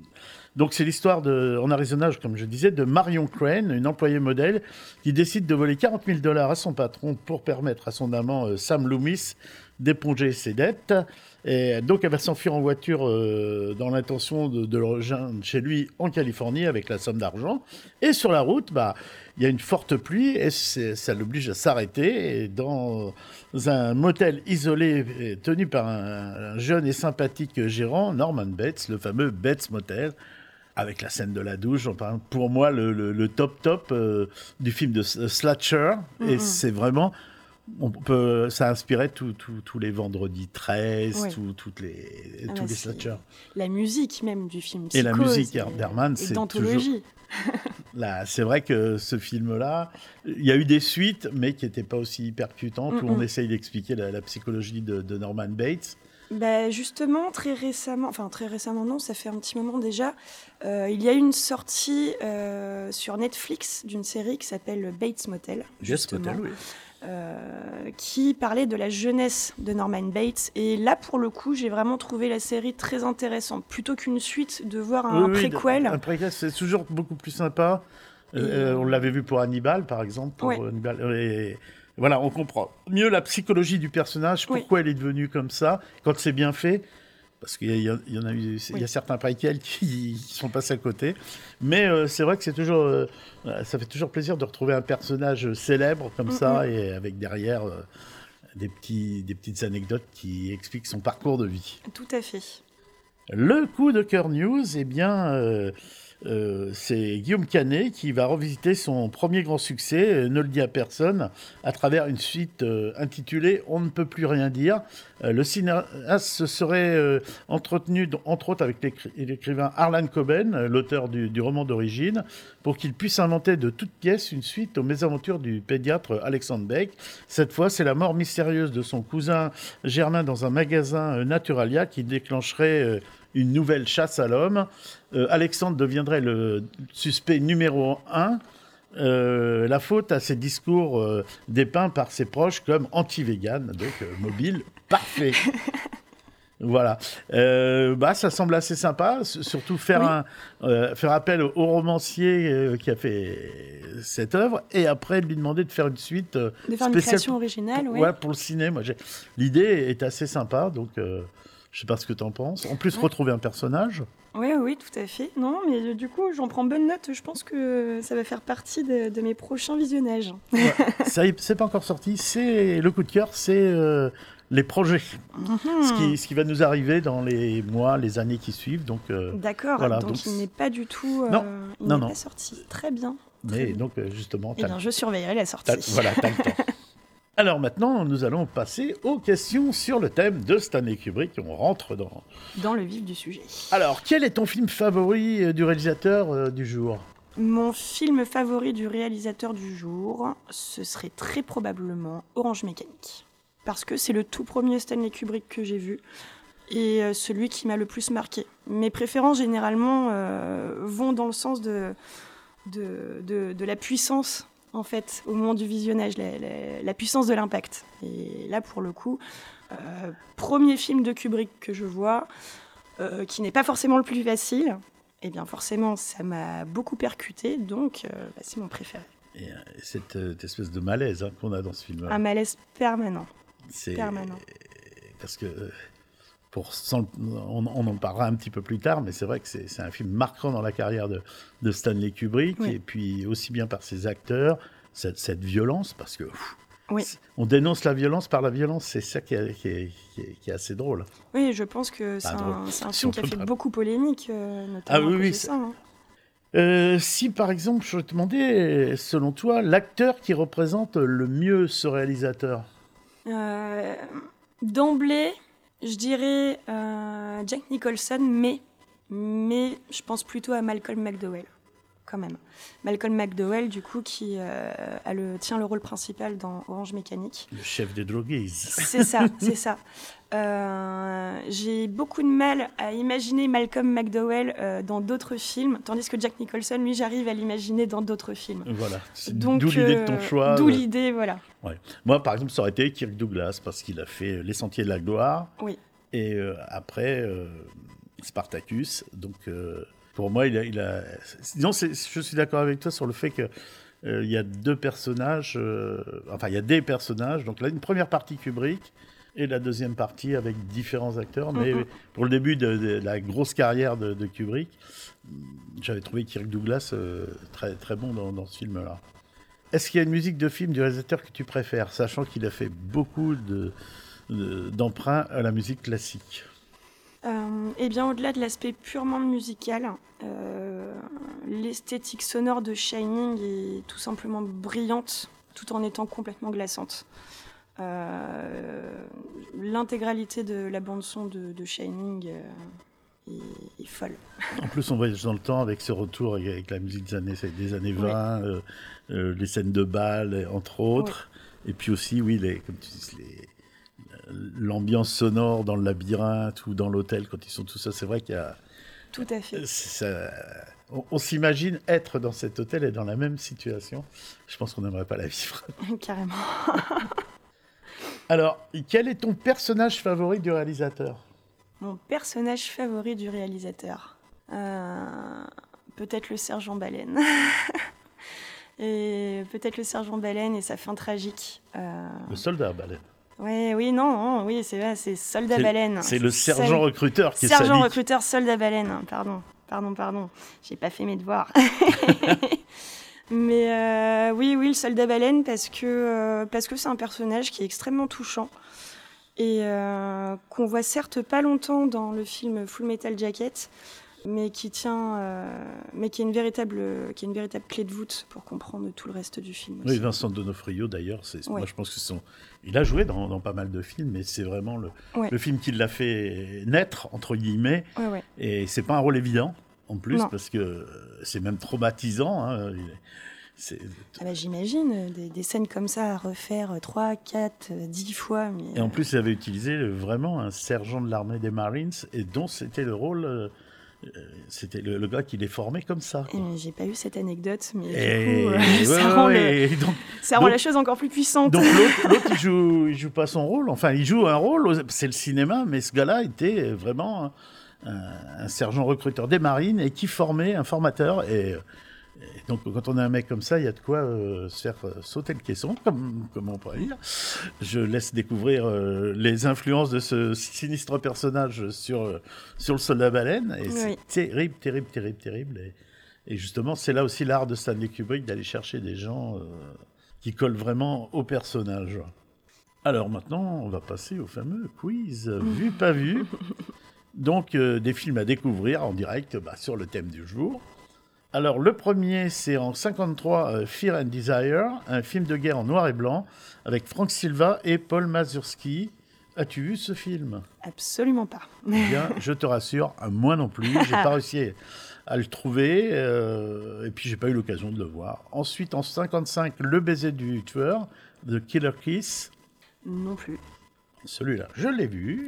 Donc c'est l'histoire, de, en Arizona, comme je disais, de Marion Crane, une employée modèle, qui décide de voler quarante mille dollars à son patron pour permettre à son amant euh, Sam Loomis d'éponger ses dettes. Et donc elle va s'enfuir en voiture euh, dans l'intention de, de le rejoindre chez lui en Californie avec la somme d'argent. Et sur la route, bah, il y a une forte pluie et ça l'oblige à s'arrêter. Et dans un motel isolé tenu par un, un jeune et sympathique gérant, Norman Bates, le fameux Bates Motel, avec la scène de la douche, enfin, pour moi le, le, le top top euh, du film de Slasher. Mm-hmm. Et c'est vraiment... On peut, ça a inspiré tous les vendredis treize, oui. tout, toutes les, ah tous bah les slashers. La musique même du film Psychose. Et la musique d'Herman, c'est d'anthologie. Toujours... Là, c'est vrai que ce film-là, il y a eu des suites, mais qui n'étaient pas aussi percutantes, mm-hmm. où on essaye d'expliquer la, la psychologie de, de Norman Bates. Bah justement, très récemment, enfin très récemment non, ça fait un petit moment déjà, euh, il y a eu une sortie euh, sur Netflix d'une série qui s'appelle Bates Motel, justement. Bates Motel, oui. Euh, qui parlait de la jeunesse de Norman Bates. Et là, pour le coup, j'ai vraiment trouvé la série très intéressante. Plutôt qu'une suite, de voir un oui, préquel. Oui, un préquel, c'est toujours beaucoup plus sympa. Et... Euh, on l'avait vu pour Hannibal, par exemple. Pour ouais. Hannibal. Et voilà, on comprend mieux la psychologie du personnage, pourquoi oui. elle est devenue comme ça, quand c'est bien fait. Parce qu'il y, y, y en a eu, il oui. y a certains préquels qui, qui sont passés à côté. Mais euh, c'est vrai que c'est toujours, euh, ça fait toujours plaisir de retrouver un personnage célèbre comme mm-hmm. ça, et avec derrière euh, des, petits, des petites anecdotes qui expliquent son parcours de vie. Tout à fait. Le coup de cœur news, eh bien, euh, euh, c'est Guillaume Canet qui va revisiter son premier grand succès, euh, Ne le dit à personne, à travers une suite euh, intitulée On ne peut plus rien dire. Euh, le cinéaste se serait euh, entretenu, entre autres, avec l'écri- l'écrivain Harlan Coben, euh, l'auteur du, du roman d'origine, pour qu'il puisse inventer de toutes pièces une suite aux mésaventures du pédiatre Alexandre Beck. Cette fois, c'est la mort mystérieuse de son cousin Germain dans un magasin euh, Naturalia qui déclencherait euh, une nouvelle chasse à l'homme. Euh, Alexandre deviendrait le suspect numéro un. Euh, la faute à ses discours euh, dépeints par ses proches comme anti-vegan, donc euh, mobile, parfait. Voilà. Euh, bah, ça semble assez sympa, s- surtout faire, Oui. un, euh, faire appel au, au romancier euh, qui a fait cette œuvre et après lui demander de faire une suite euh, De faire une spéciale création pour, originale, pour, oui. ouais, pour le cinéma. J'ai... L'idée est assez sympa, donc euh, je sais pas ce que tu en penses. En plus, Ouais. retrouver un personnage. Oui, oui, tout à fait. Non, mais euh, du coup, j'en prends bonne note. Je pense que ça va faire partie de, de mes prochains visionnages. Ouais. Ça y est, c'est pas encore sorti. C'est le coup de cœur, c'est euh, les projets. Mhm. Ce qui, ce qui va nous arriver dans les mois, les années qui suivent. Donc, euh, D'accord, voilà, donc, donc il n'est pas du tout... euh, Non, il non, n'est non. pas sorti. Très bien. Très mais bien. donc, euh, justement, Eh t'as, bien, je surveillerai la sortie. t'as- voilà, t'as le temps. Alors maintenant, nous allons passer aux questions sur le thème de Stanley Kubrick. On rentre dans... Dans le vif du sujet. Alors, quel est ton film favori du réalisateur euh, du jour ? Mon film favori du réalisateur du jour, ce serait très probablement Orange Mécanique. Parce que c'est le tout premier Stanley Kubrick que j'ai vu et euh, celui qui m'a le plus marqué. Mes préférences, généralement, euh, vont dans le sens de, de, de, de la puissance, en fait, au moment du visionnage, la, la, la puissance de l'impact. Et là, pour le coup, euh, premier film de Kubrick que je vois, euh, qui n'est pas forcément le plus facile, et bien forcément, ça m'a beaucoup percuté, donc euh, bah, c'est mon préféré. Et euh, cette, euh, cette espèce de malaise hein, qu'on a dans ce film. Un malaise permanent. C'est... Permanent. Parce que, pour, sans, on, on en parlera un petit peu plus tard, mais c'est vrai que c'est, c'est un film marquant dans la carrière de, de Stanley Kubrick, oui. Et puis aussi bien par ses acteurs, cette, cette violence, parce que pff, oui. on dénonce la violence par la violence, c'est ça qui est, qui est, qui est, qui est assez drôle. Oui, je pense que c'est, ah, un, c'est un film si qui a fait pas... beaucoup polémique, euh, notamment ah, oui, à cause oui, de ça. Hein. Euh, si par exemple, je te demandais, selon toi, l'acteur qui représente le mieux ce réalisateur ? euh, D'emblée, je dirais euh, Jack Nicholson, mais, mais je pense plutôt à Malcolm McDowell, quand même. Malcolm McDowell, du coup, qui euh, a le, tient le rôle principal dans Orange Mécanique. Le chef des drogués. C'est ça, c'est ça. Euh, j'ai beaucoup de mal à imaginer Malcolm McDowell euh, dans d'autres films, tandis que Jack Nicholson, lui, j'arrive à l'imaginer dans d'autres films. Voilà, c'est Donc, d'où l'idée de ton choix. D'où euh... l'idée, voilà. Ouais. Moi, par exemple, ça aurait été Kirk Douglas, parce qu'il a fait Les Sentiers de la Gloire, oui. et euh, après euh, Spartacus. Donc, euh, pour moi, il a... Il a... Sinon, c'est... je suis d'accord avec toi sur le fait qu'il euh, y a deux personnages, euh... enfin, il y a des personnages. Donc là, une première partie Kubrick, et la deuxième partie avec différents acteurs. Mais mm-hmm. pour le début de, de la grosse carrière de, de Kubrick, j'avais trouvé Kirk Douglas euh, très, très bon dans, dans ce film-là. Est-ce qu'il y a une musique de film du réalisateur que tu préfères, sachant qu'il a fait beaucoup de, de, d'emprunts à la musique classique ? euh, Eh bien, au-delà de l'aspect purement musical, euh, l'esthétique sonore de Shining est tout simplement brillante, tout en étant complètement glaçante. Euh, l'intégralité de la bande-son de, de Shining euh, est, est folle. En plus, on voyage dans le temps avec ce retour avec, avec la musique des années, des années vingt, ouais. euh, euh, les scènes de bal, entre autres. Ouais. Et puis aussi, oui, les, comme tu dis, les, l'ambiance sonore dans le labyrinthe ou dans l'hôtel, quand ils sont tous ça, c'est vrai qu'il y a... Tout à fait. Ça, on, on s'imagine être dans cet hôtel et dans la même situation. Je pense qu'on n'aimerait pas la vivre. Carrément. Alors, quel est ton personnage favori du réalisateur ? Mon personnage favori du réalisateur euh, peut-être le sergent Baleine. et peut-être le sergent Baleine et sa fin tragique. Euh... Le soldat Baleine. Ouais, oui, non, non, oui, c'est vrai, c'est soldat c'est, Baleine. C'est le sergent Sol... recruteur qui est sergent sadique. recruteur, soldat Baleine. Pardon, pardon, pardon. J'ai pas fait mes devoirs. Mais euh, oui, oui, le soldat Baleine, parce que, euh, parce que c'est un personnage qui est extrêmement touchant et euh, qu'on voit certes pas longtemps dans le film Full Metal Jacket, mais qui tient, euh, mais qui est une véritable, qui est une véritable clé de voûte pour comprendre tout le reste du film. Aussi. Oui, Vincent D'Onofrio d'ailleurs, c'est, ouais. moi je pense que son, il a joué dans, dans pas mal de films, mais c'est vraiment le, ouais. le film qui l'a fait naître entre guillemets, ouais, ouais. et c'est pas un rôle évident. En plus, non. parce que c'est même traumatisant. Hein. C'est... Ah bah, j'imagine des, des scènes comme ça à refaire trois, quatre, dix fois. Mais... Et en plus, il avait utilisé le, vraiment un sergent de l'armée des Marines, et dont c'était le rôle, euh, c'était le, le gars qui les formait comme ça. Et j'ai pas eu cette anecdote, mais et... du coup, euh, ouais, ça, ouais, rend, ouais, le... donc, ça rend donc, la chose encore plus puissante. Donc l'autre, l'autre il, joue, il joue pas son rôle, enfin il joue un rôle, c'est le cinéma, mais ce gars-là était vraiment... un sergent recruteur des marines et qui formait un formateur et, et donc quand on a un mec comme ça il y a de quoi euh, se faire euh, sauter le caisson comme, comme on pourrait dire. Je laisse découvrir euh, les influences de ce sinistre personnage sur, euh, sur le soldat Baleine et oui. C'est terrible, terrible, terrible, terrible et, et justement c'est là aussi l'art de Stanley Kubrick d'aller chercher des gens euh, qui collent vraiment au personnage. Alors maintenant on va passer au fameux quiz vu pas vu. Donc, euh, des films à découvrir en direct bah, sur le thème du jour. Alors, le premier, c'est en cinquante-trois, euh, Fear and Desire, un film de guerre en noir et blanc, avec Frank Silva et Paul Mazursky. As-tu vu ce film ? Absolument pas. Bien, je te rassure, moi non plus. J'ai pas réussi à le trouver, euh, et puis j'ai pas eu l'occasion de le voir. Ensuite, en cinquante-cinq, Le baiser du tueur, The Killer Kiss. Non plus. Celui-là, je l'ai vu.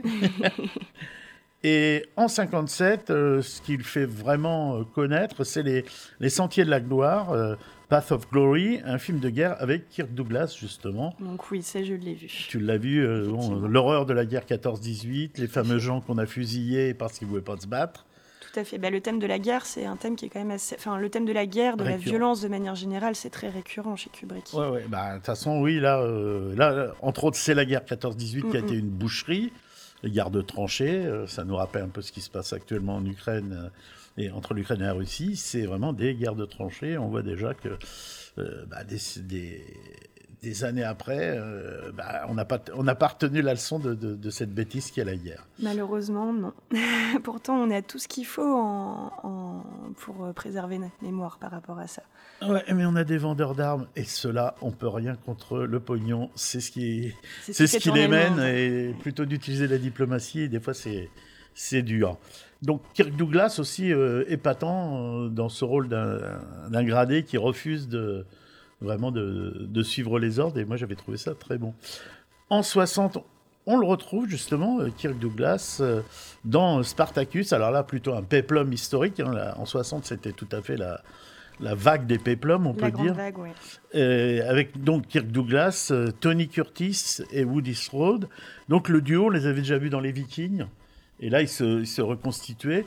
Et en cinquante-sept, euh, ce qu'il fait vraiment euh, connaître, c'est les, les Sentiers de la Gloire, euh, Path of Glory, un film de guerre avec Kirk Douglas, justement. Donc oui, ça, je l'ai vu. Tu l'as vu, euh, bon, l'horreur de la guerre quatorze dix-huit, les fameux gens qu'on a fusillés parce qu'ils ne pouvaient pas se battre. Tout à fait. Bah, le thème de la guerre, c'est un thème qui est quand même assez... Enfin, le thème de la guerre, de récurrent. La violence, de manière générale, c'est très récurrent chez Kubrick. Oui, ouais. Bah, de toute façon, oui, là, euh, là, entre autres, c'est la guerre quatorze dix-huit mm-hmm. qui a été une boucherie. Les guerres de tranchées, euh, ça nous rappelle un peu ce qui se passe actuellement en Ukraine euh, et entre l'Ukraine et la Russie. C'est vraiment des guerres de tranchées. On voit déjà que euh, bah, des, des, des années après, euh, bah, on n'a pas, on n'a pas retenu la leçon de, de, de cette bêtise qu'est la guerre. Malheureusement, non. Pourtant, on a tout ce qu'il faut en, en, pour préserver notre mémoire par rapport à ça. Ouais, mais on a des vendeurs d'armes et ceux-là, on peut rien contre le pognon. C'est ce qui, c'est c'est ce ce qui les mène, et plutôt d'utiliser la diplomatie. Et des fois, c'est, c'est dur. Donc, Kirk Douglas aussi euh, épatant euh, dans ce rôle d'un, d'un gradé qui refuse de vraiment de, de suivre les ordres. Et moi, j'avais trouvé ça très bon. En soixante, on le retrouve justement, euh, Kirk Douglas, euh, dans Spartacus. Alors là, plutôt un péplum historique. Hein, là, en soixante, c'était tout à fait la la vague des péplums, on la peut dire. Vague, ouais. euh, avec donc Kirk Douglas, euh, Tony Curtis et Woody Strode. Donc le duo, on les avait déjà vus dans Les Vikings. Et là, ils se, ils se reconstituaient.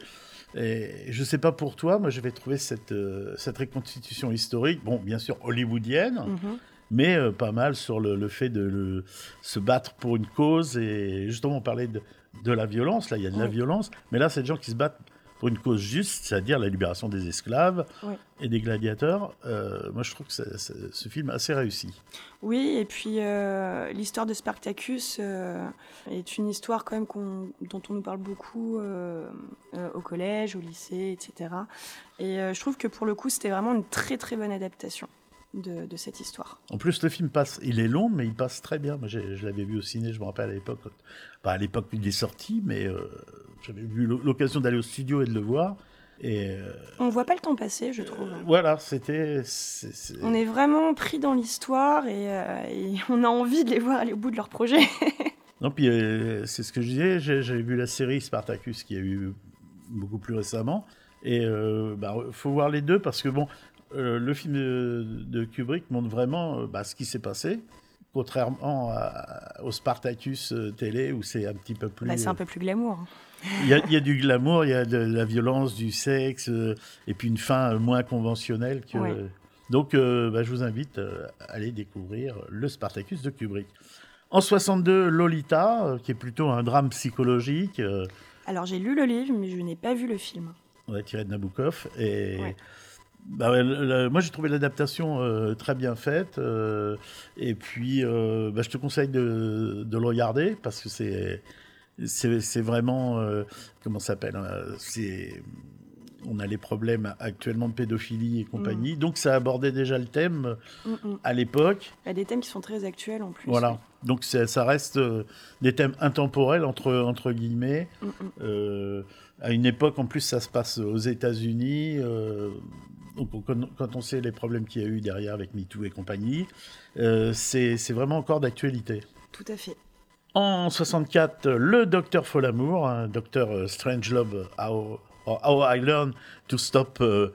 Et je ne sais pas pour toi, moi j'avais trouvé cette, euh, cette reconstitution historique, bon, bien sûr hollywoodienne, mm-hmm. mais euh, pas mal sur le, le fait de le, se battre pour une cause. Et justement, on parlait de, de la violence. Là, il y a de oui. la violence. Mais là, c'est des gens qui se battent pour une cause juste, c'est-à-dire la libération des esclaves oui. et des gladiateurs. Euh, moi, je trouve que c'est, c'est, ce film est assez réussi. Oui, et puis euh, l'histoire de Spartacus euh, est une histoire quand même qu'on, dont on nous parle beaucoup euh, euh, au collège, au lycée, et cetera. Et euh, je trouve que pour le coup, c'était vraiment une très très bonne adaptation de, de cette histoire. En plus, le film passe, il est long, mais il passe très bien. Moi, j'ai, je l'avais vu au ciné, je me rappelle à l'époque, pas à l'époque où il est sorti, mais euh, j'avais eu l'occasion d'aller au studio et de le voir. Et euh, on ne voit pas le temps passer, je trouve. Euh, voilà, c'était... C'est, c'est... On est vraiment pris dans l'histoire et, euh, et on a envie de les voir aller au bout de leur projet. Non, puis euh, c'est ce que je disais, j'ai, j'avais vu la série Spartacus qui a eu beaucoup plus récemment. Et il euh, bah, faut voir les deux parce que, bon, euh, le film de, de Kubrick montre vraiment euh, bah, ce qui s'est passé. Contrairement à, au Spartacus euh, télé où c'est un petit peu plus... Bah, c'est un peu plus glamour. Il y, a, il y a du glamour, il y a de la violence, du sexe, euh, et puis une fin euh, moins conventionnelle. Que, ouais. euh, donc, euh, bah, je vous invite euh, à aller découvrir le Spartacus de Kubrick. En soixante-deux, Lolita, euh, qui est plutôt un drame psychologique. Euh, Alors, j'ai lu le livre, mais je n'ai pas vu le film. Ouais, tiré de Nabokov. Et... Ouais. Bah ouais, le, le, moi j'ai trouvé l'adaptation euh, très bien faite euh, et puis euh, bah, je te conseille de, de le regarder parce que c'est, c'est, c'est vraiment euh, comment ça s'appelle hein, c'est, on a les problèmes actuellement de pédophilie et compagnie, mmh. donc ça abordait déjà le thème mmh. à l'époque. Il y a des thèmes qui sont très actuels en plus. Voilà, oui. donc ça reste euh, des thèmes intemporels entre, entre guillemets. Mmh. Euh, à une époque en plus ça se passe aux États-Unis. Euh, Donc, quand on sait les problèmes qu'il y a eu derrière avec MeToo et compagnie, euh, c'est, c'est vraiment encore d'actualité. Tout à fait. En soixante-quatre, le docteur Folamour, hein, docteur Strangelove, how, how I Learned to Stop uh,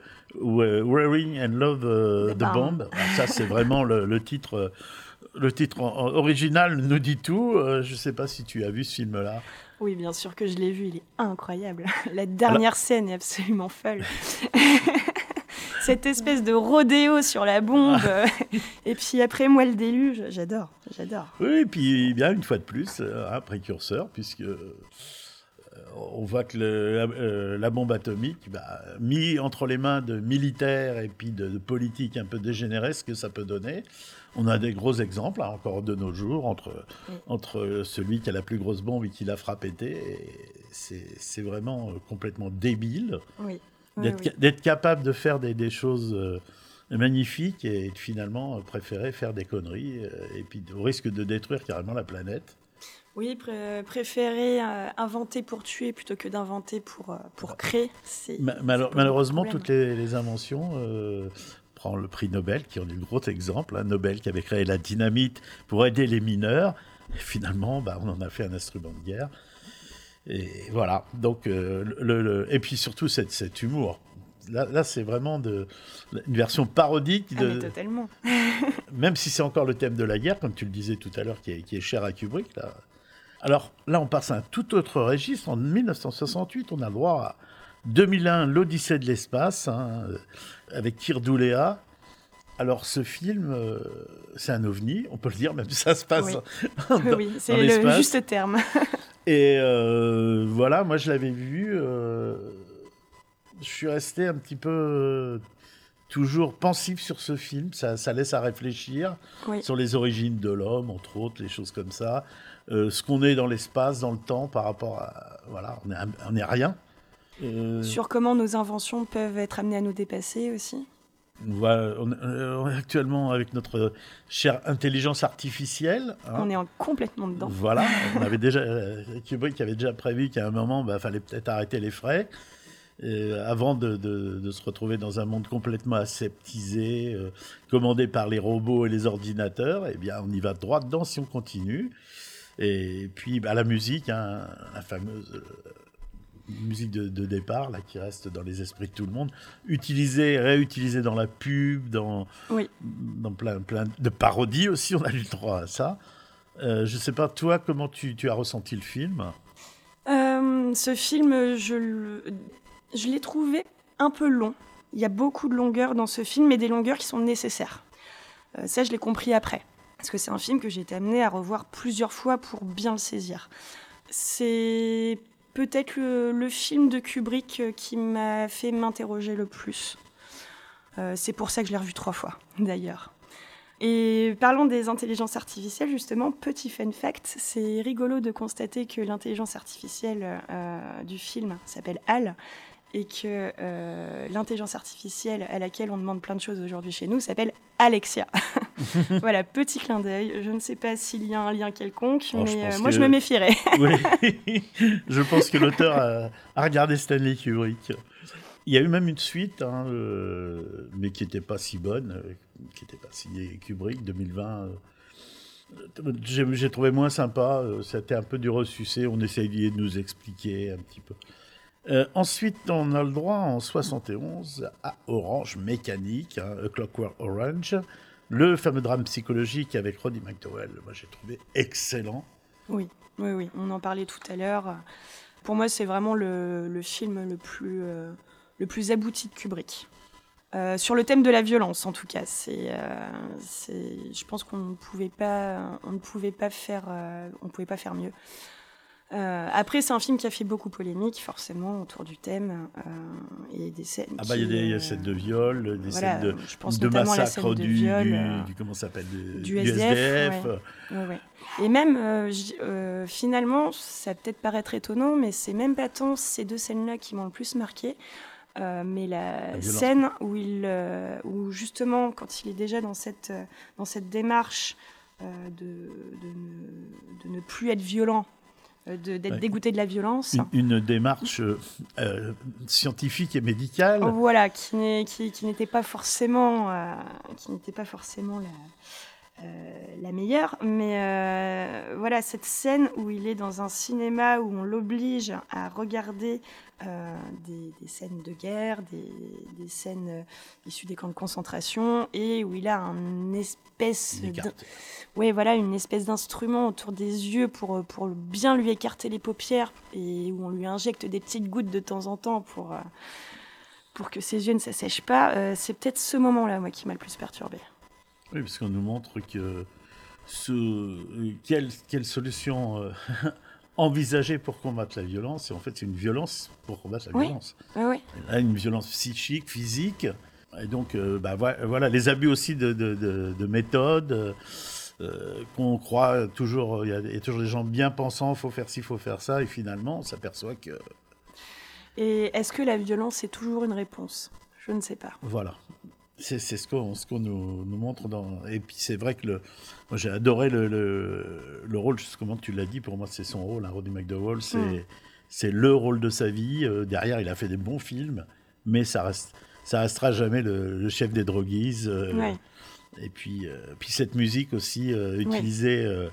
Wearing and Love uh, the, the Bomb. bomb. Ça, c'est vraiment le, le titre. Le titre original nous dit tout. Euh, je ne sais pas si tu as vu ce film-là. Oui, bien sûr que je l'ai vu. Il est incroyable. La dernière Alors... scène est absolument folle. Cette espèce de rodéo sur la bombe. Et puis après, moi, le déluge. J'adore, j'adore. Oui, et puis bien une fois de plus, un précurseur, puisque euh, on voit que le, euh, la bombe atomique, bah, mis entre les mains de militaires et puis de, de politiques un peu dégénérés, ce que ça peut donner. On a des gros exemples, hein, encore de nos jours, entre, oui. entre celui qui a la plus grosse bombe et qui la fera péter. Et c'est, c'est vraiment complètement débile. Oui. d'être, oui. d'être capable de faire des, des choses euh, magnifiques et de finalement euh, préférer faire des conneries euh, et puis au risque de détruire carrément la planète. Oui, pr- préférer euh, inventer pour tuer plutôt que d'inventer pour, euh, pour créer. C'est, Ma- mal- malheureusement, toutes les, les inventions, euh, prend le prix Nobel, qui en est le gros exemple, hein, Nobel qui avait créé la dynamite pour aider les mineurs, et finalement, bah, on en a fait un instrument de guerre. Et voilà, donc, euh, le, le, et puis surtout cet, cet humour. Là, là, c'est vraiment de, une version parodique. De, ah, mais totalement. Même si c'est encore le thème de la guerre, comme tu le disais tout à l'heure, qui est, qui est cher à Kubrick, là. Alors là, on passe à un tout autre registre. En dix-neuf cent soixante-huit, on a le droit à deux mille un, l'Odyssée de l'espace, hein, avec Kirdoulea. Alors ce film, euh, c'est un ovni, on peut le dire, même si ça se passe oui. dans, oui, c'est dans le l'espace. juste terme. Et euh, voilà, moi je l'avais vu, euh, je suis resté un petit peu... Euh, toujours pensif sur ce film, ça, ça laisse à réfléchir oui. sur les origines de l'homme, entre autres, les choses comme ça, euh, ce qu'on est dans l'espace, dans le temps, par rapport à... Voilà, on est, on est rien. Euh... Sur comment nos inventions peuvent être amenées à nous dépasser aussi. Voilà, on, on est actuellement avec notre chère intelligence artificielle. Hein. On est en, complètement dedans. Voilà, on avait déjà... Kubrick avait déjà prévu qu'à un moment, il bah, fallait peut-être arrêter les frais. Euh, avant de, de, de se retrouver dans un monde complètement aseptisé, euh, commandé par les robots et les ordinateurs, eh bien, on y va droit dedans si on continue. Et puis, bah, la musique, hein, la fameuse euh, musique de, de départ, là, qui reste dans les esprits de tout le monde, utilisée, réutilisée dans la pub, dans, oui. dans plein, plein de parodies aussi, on a eu le droit à ça. Euh, je ne sais pas, toi, comment tu, tu as ressenti le film ? euh, Ce film, je le... Je l'ai trouvé un peu long. Il y a beaucoup de longueurs dans ce film, mais des longueurs qui sont nécessaires. Euh, ça, je l'ai compris après. Parce que c'est un film que j'ai été amenée à revoir plusieurs fois pour bien le saisir. C'est peut-être le, le film de Kubrick qui m'a fait m'interroger le plus. Euh, c'est pour ça que je l'ai revu trois fois, d'ailleurs. Et parlons des intelligences artificielles, justement, petit fun fact, c'est rigolo de constater que l'intelligence artificielle euh, du film s'appelle H A L, et que euh, l'intelligence artificielle à laquelle on demande plein de choses aujourd'hui chez nous s'appelle Alexia. Voilà, petit clin d'œil. Je ne sais pas s'il y a un lien quelconque, oh, mais euh, moi que... je me méfierais. Oui, je pense que l'auteur a, a regardé Stanley Kubrick. Il y a eu même une suite, hein, euh, mais qui n'était pas si bonne, euh, qui n'était pas signée Kubrick, deux mille vingt. Euh, j'ai, j'ai trouvé moins sympa, euh, c'était un peu du ressucé, on essayait de nous expliquer un petit peu. Euh, ensuite, on a le droit en soixante et onze à Orange Mécanique, hein, A Clockwork Orange, le fameux drame psychologique avec Roddy McDowall. Moi, j'ai trouvé excellent. Oui, oui, oui, on en parlait tout à l'heure. Pour moi, c'est vraiment le, le film le plus, euh, le plus abouti de Kubrick. Euh, sur le thème de la violence, en tout cas, c'est, euh, c'est, je pense qu'on ne pouvait pas, on ne pouvait pas faire, euh, on pouvait pas faire mieux. Euh, après, c'est un film qui a fait beaucoup polémique, forcément, autour du thème euh, et des scènes. Ah bah il y a des euh, scènes de viol, des voilà, scènes de, je pense de notamment massacre à la scène du, de viol, du, euh, du comment ça s'appelle du, du S D F. S D F. Ouais. Ouais, ouais. Et même, euh, euh, finalement, ça va peut-être paraître étonnant, mais c'est même pas tant ces deux scènes-là qui m'ont le plus marqué. Euh, mais la, la scène où, il, euh, où justement, quand il est déjà dans cette, euh, dans cette démarche euh, de, de, ne, de ne plus être violent, euh, de, d'être ouais. dégoûté de la violence. Une, une démarche euh, scientifique et médicale. Oh, voilà, qui, n'est, qui, qui n'était pas forcément, euh, qui n'était pas forcément la... Euh, la meilleure, mais euh, voilà, cette scène où il est dans un cinéma où on l'oblige à regarder euh, des, des scènes de guerre, des, des scènes euh, issues des camps de concentration, et où il a un espèce de... ouais, voilà, une espèce d'instrument autour des yeux pour, pour bien lui écarter les paupières, et où on lui injecte des petites gouttes de temps en temps pour, euh, pour que ses yeux ne s'assèchent pas. Euh, c'est peut-être ce moment-là, moi, qui m'a le plus perturbée. Oui, parce qu'on nous montre que ce, quelle, quelle solution euh, envisager pour combattre la violence, et en fait c'est une violence pour combattre la oui. violence. Oui, oui. Là, une violence psychique, physique, et donc euh, bah, voilà, les abus aussi de, de, de, de méthodes, euh, qu'on croit toujours, il y, y a toujours des gens bien pensants, il faut faire ci, il faut faire ça, et finalement on s'aperçoit que... Et est-ce que la violence est toujours une réponse ? Je ne sais pas. Voilà. C'est, c'est ce qu'on, ce qu'on nous, nous montre dans... Et puis c'est vrai que le... moi j'ai adoré le, le, le rôle, juste comment tu l'as dit, pour moi c'est son rôle, hein, Roddy McDowall, c'est, mm. c'est le rôle de sa vie. Euh, derrière, il a fait des bons films, mais ça, reste, ça restera jamais le, le chef des droguies. Euh, ouais. Et puis, euh, puis cette musique aussi euh, utilisée... Ouais. Euh,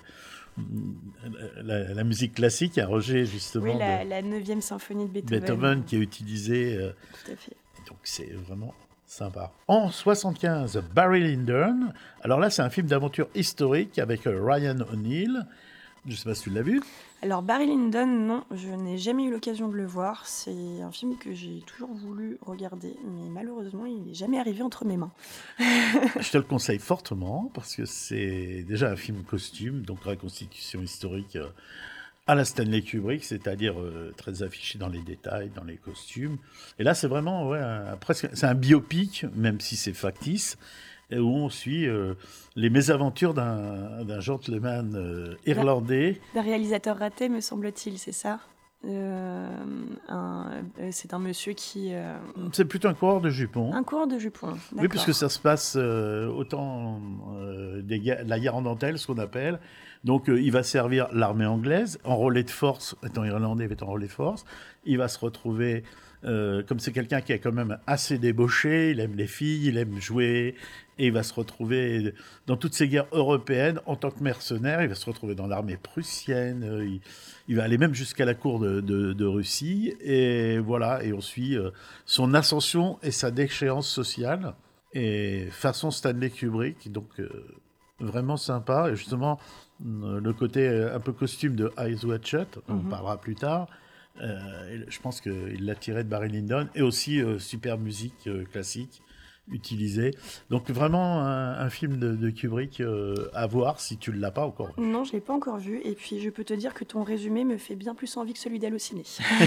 La, la musique classique, à Roger justement. Oui, la, de, la neuvième symphonie de Beethoven. Beethoven qui est utilisée. Euh, Tout à fait. Donc c'est vraiment sympa. En soixante-quinze, Barry Lyndon. Alors là, c'est un film d'aventure historique avec Ryan O'Neal. Je ne sais pas si tu l'as vu. Alors Barry Lyndon, non, je n'ai jamais eu l'occasion de le voir. C'est un film que j'ai toujours voulu regarder, mais malheureusement, il n'est jamais arrivé entre mes mains. Je te le conseille fortement parce que c'est déjà un film costume, donc reconstitution historique à la Stanley Kubrick, c'est-à-dire euh, très affiché dans les détails, dans les costumes. Et là, c'est vraiment ouais, un, presque, c'est un biopic, même si c'est factice, où on suit euh, les mésaventures d'un, d'un gentleman euh, irlandais. D'un réalisateur raté, me semble-t-il, c'est ça euh, un, euh, C'est un monsieur qui... Euh... C'est plutôt un coureur de jupons. Un coureur de jupons, d'accord. Oui, puisque ça se passe euh, au temps euh, des guerres, la guerre en dentelle, ce qu'on appelle. Donc, euh, il va servir l'armée anglaise, en relais de force, étant irlandais, il va être en relais de force. Il va se retrouver... Euh, comme c'est quelqu'un qui est quand même assez débauché, il aime les filles, il aime jouer, et il va se retrouver dans toutes ces guerres européennes en tant que mercenaire. Il va se retrouver dans l'armée prussienne, euh, il, il va aller même jusqu'à la cour de, de, de Russie, et voilà, et on suit euh, son ascension et sa déchéance sociale, et façon Stanley Kubrick, donc euh, vraiment sympa, et justement euh, le côté un peu costume de Eyes Wide Shut, on mm-hmm. parlera plus tard. Euh, je pense qu'il l'a tiré de Barry Lyndon, et aussi euh, super musique euh, classique utilisée. Donc vraiment un, un film de, de Kubrick euh, à voir si tu ne l'as pas encore vu. Non, je ne l'ai pas encore vu, et puis je peux te dire que ton résumé me fait bien plus envie que celui d'Allociné.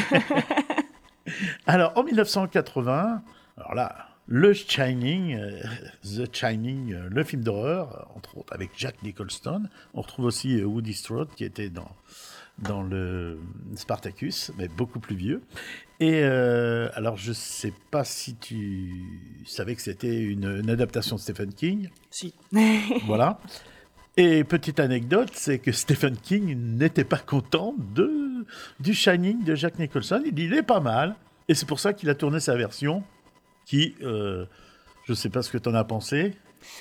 Alors en dix-neuf cent quatre-vingts, alors là, le Shining, euh, The Shining, euh, le film d'horreur, entre autres avec Jack Nicholson. On retrouve aussi euh, Woody Strode qui était dans dans le Spartacus, mais beaucoup plus vieux. Et euh, alors, je ne sais pas si tu savais que c'était une, une adaptation de Stephen King. Si. Voilà. Et petite anecdote, c'est que Stephen King n'était pas content de, du Shining de Jack Nicholson. Il dit, il est pas mal. Et c'est pour ça qu'il a tourné sa version, qui, euh, je ne sais pas ce que tu en as pensé.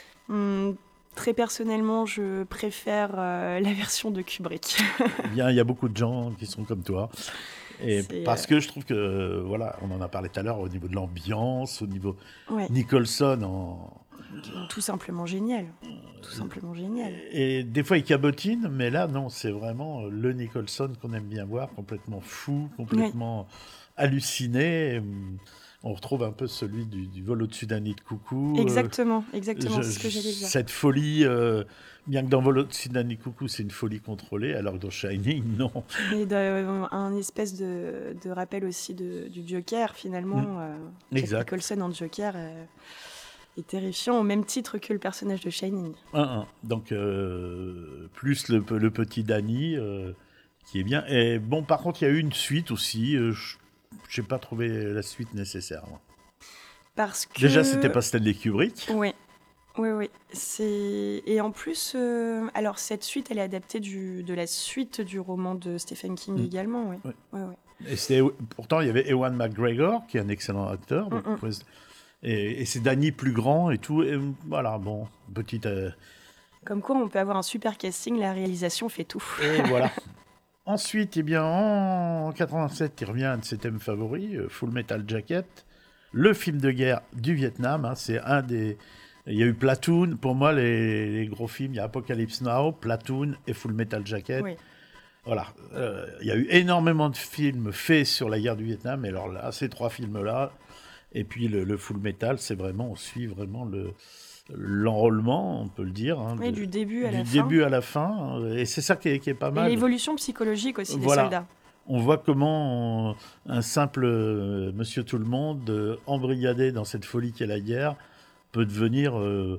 Hum. Très personnellement, je préfère euh, la version de Kubrick. Bien, il y a beaucoup de gens qui sont comme toi. Et c'est parce euh... que je trouve que, euh, voilà, on en a parlé tout à l'heure, au niveau de l'ambiance, au niveau ouais. Nicholson en... Tout simplement génial. Tout simplement génial. Et, et des fois, il cabotine, mais là, non, c'est vraiment le Nicholson qu'on aime bien voir, complètement fou, complètement ouais. halluciné. On retrouve un peu celui du, du vol au-dessus d'un nid de coucou. Exactement, exactement, je, c'est ce que j'allais dire. Cette folie, euh, bien que dans vol au-dessus d'un nid de coucou, c'est une folie contrôlée, alors que dans Shining, non. Et de, un espèce de, de rappel aussi de, du Joker, finalement. Mmh. Euh, Jack exact. Nicholson en Joker euh, est terrifiant, au même titre que le personnage de Shining. Un, un. Donc, euh, plus le, le petit Danny, euh, qui est bien. Et bon, par contre, il y a eu une suite aussi, euh, je, Je n'ai pas trouvé la suite nécessaire. Moi. Parce que... Déjà, c'était pas Stanley Kubrick. Oui, oui, oui. C'est... Et en plus, euh... alors cette suite, elle est adaptée du... de la suite du roman de Stephen King mmh. également. Oui. Oui. Oui, oui. Et c'était... Pourtant, il y avait Ewan McGregor, qui est un excellent acteur. Donc, mmh. et, et c'est Danny plus grand et tout. Et voilà, bon, petite... Euh... Comme quoi, on peut avoir un super casting, la réalisation fait tout. Et voilà. Ensuite, eh bien, en quatre-vingt-sept, il revient à un de ses thèmes favoris, Full Metal Jacket, le film de guerre du Vietnam. Hein, c'est un des... Il y a eu Platoon. Pour moi, les, les gros films, il y a Apocalypse Now, Platoon et Full Metal Jacket. Oui. Voilà. Euh, il y a eu énormément de films faits sur la guerre du Vietnam. Et alors là, ces trois films-là, et puis le, le Full Metal, c'est vraiment... On suit vraiment le... l'enrôlement, on peut le dire. Hein, oui, de, du début à du la fin. Du début à la fin. Et c'est ça qui est, qui est pas mal. Et l'évolution psychologique aussi voilà. des soldats. On voit comment on, un simple euh, monsieur tout-le-monde, euh, embrigadé dans cette folie qu'est la guerre, peut devenir euh,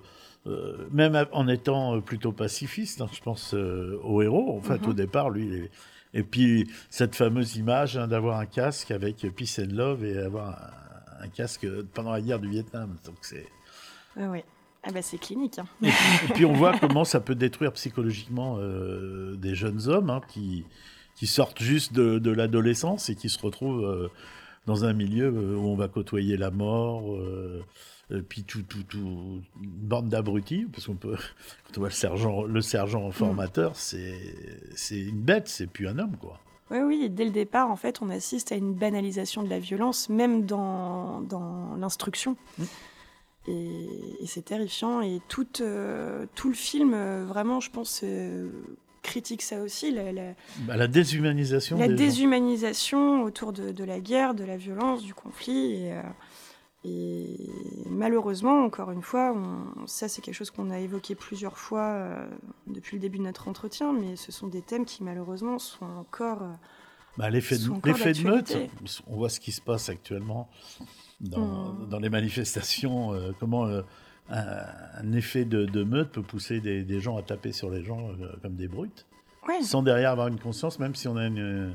euh, même en étant plutôt pacifiste, hein, je pense euh, au héros. En fait, mm-hmm. au départ, lui, il est... et puis cette fameuse image hein, d'avoir un casque avec Peace and Love et avoir un, un casque pendant la guerre du Vietnam. Donc c'est. Ah oui. Ah bah c'est clinique. Hein. Et, puis, et puis on voit comment ça peut détruire psychologiquement euh, des jeunes hommes hein, qui, qui sortent juste de, de l'adolescence et qui se retrouvent euh, dans un milieu où on va côtoyer la mort, euh, et puis tout, tout, tout, une bande d'abrutis, parce qu'on peut, quand on voit le sergent, le sergent formateur, mmh. c'est, c'est une bête, c'est plus un homme, quoi. Oui, oui, et dès le départ, en fait, on assiste à une banalisation de la violence, même dans, dans l'instruction. Mmh. Et, et c'est terrifiant. Et tout, euh, tout le film, euh, vraiment, je pense, euh, critique ça aussi. La, la, bah, la déshumanisation. La des déshumanisation gens. autour de, de la guerre, de la violence, du conflit. Et, euh, et malheureusement, encore une fois, on, ça c'est quelque chose qu'on a évoqué plusieurs fois euh, depuis le début de notre entretien, mais ce sont des thèmes qui malheureusement sont encore... Euh, bah, l'effet de, l'effet de meute, on voit ce qui se passe actuellement. Dans, mmh. dans les manifestations, euh, comment euh, un, un effet de, de meute peut pousser des, des gens à taper sur les gens euh, comme des brutes, oui. sans derrière avoir une conscience, même si on a, une,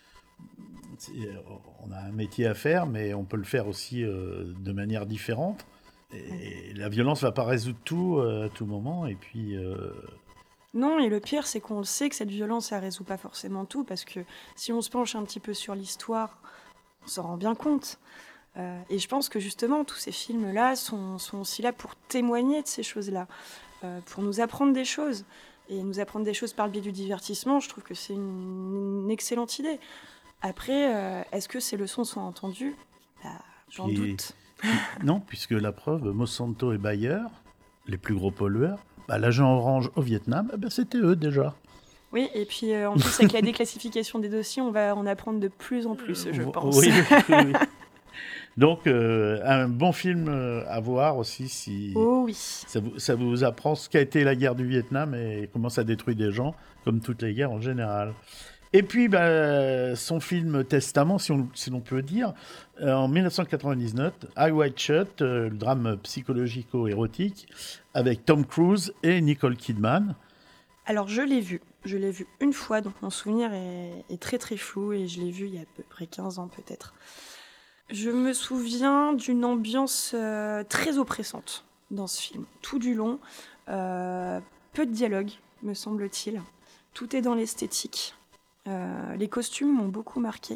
on a un métier à faire, mais on peut le faire aussi euh, de manière différente. Et, et la violence ne va pas résoudre tout euh, à tout moment, et puis... Euh... Non, et le pire, c'est qu'on le sait que cette violence, ça ne résout pas forcément tout, parce que si on se penche un petit peu sur l'histoire, on s'en rend bien compte. Euh, et je pense que justement, tous ces films-là sont, sont aussi là pour témoigner de ces choses-là, euh, pour nous apprendre des choses. Et nous apprendre des choses par le biais du divertissement, je trouve que c'est une, une excellente idée. Après, euh, est-ce que ces leçons sont entendues ? Bah, j'en et, doute. Non, puisque la preuve, Monsanto et Bayer, les plus gros pollueurs, bah, l'agent orange au Vietnam, eh ben, c'était eux déjà. Oui, et puis euh, en plus, avec la déclassification des dossiers, on va en apprendre de plus en plus, je pense. Oui, oui, oui. Donc, euh, un bon film à voir aussi si oh oui. ça, vous, ça vous apprend ce qu'a été la guerre du Vietnam et comment ça détruit des gens, comme toutes les guerres en général. Et puis, bah, son film Testament, si, on, si l'on peut dire, euh, en dix-neuf cent quatre-vingt-dix-neuf, Eyes Wide Shut, euh, le drame psychologico-érotique, avec Tom Cruise et Nicole Kidman. Alors, je l'ai vu. Je l'ai vu une fois, donc mon souvenir est, est très très flou, et je l'ai vu il y a à peu près quinze ans peut-être. Je me souviens d'une ambiance euh, très oppressante dans ce film, tout du long. Euh, peu de dialogue, me semble-t-il. Tout est dans l'esthétique. Euh, les costumes m'ont beaucoup marqué.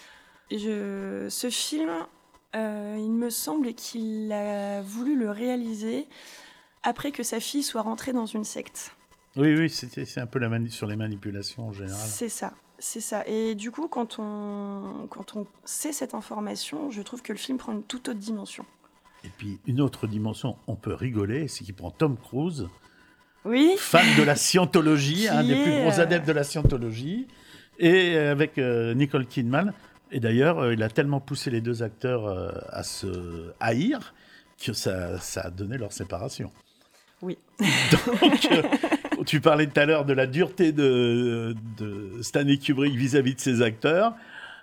Je, ce film, euh, il me semble qu'il a voulu le réaliser après que sa fille soit rentrée dans une secte. Oui, oui, c'est, c'est un peu la mani- sur les manipulations en général. C'est ça. C'est ça. Et du coup, quand on, quand on sait cette information, je trouve que le film prend une toute autre dimension. Et puis, une autre dimension, on peut rigoler, c'est qu'il prend Tom Cruise, oui. fan de la scientologie, un des plus gros adeptes de la scientologie, et avec euh, Nicole Kidman. Et d'ailleurs, euh, il a tellement poussé les deux acteurs euh, à se haïr que ça, ça a donné leur séparation. Oui. Donc... Euh, tu parlais tout à l'heure de la dureté de, de Stanley Kubrick vis-à-vis de ses acteurs.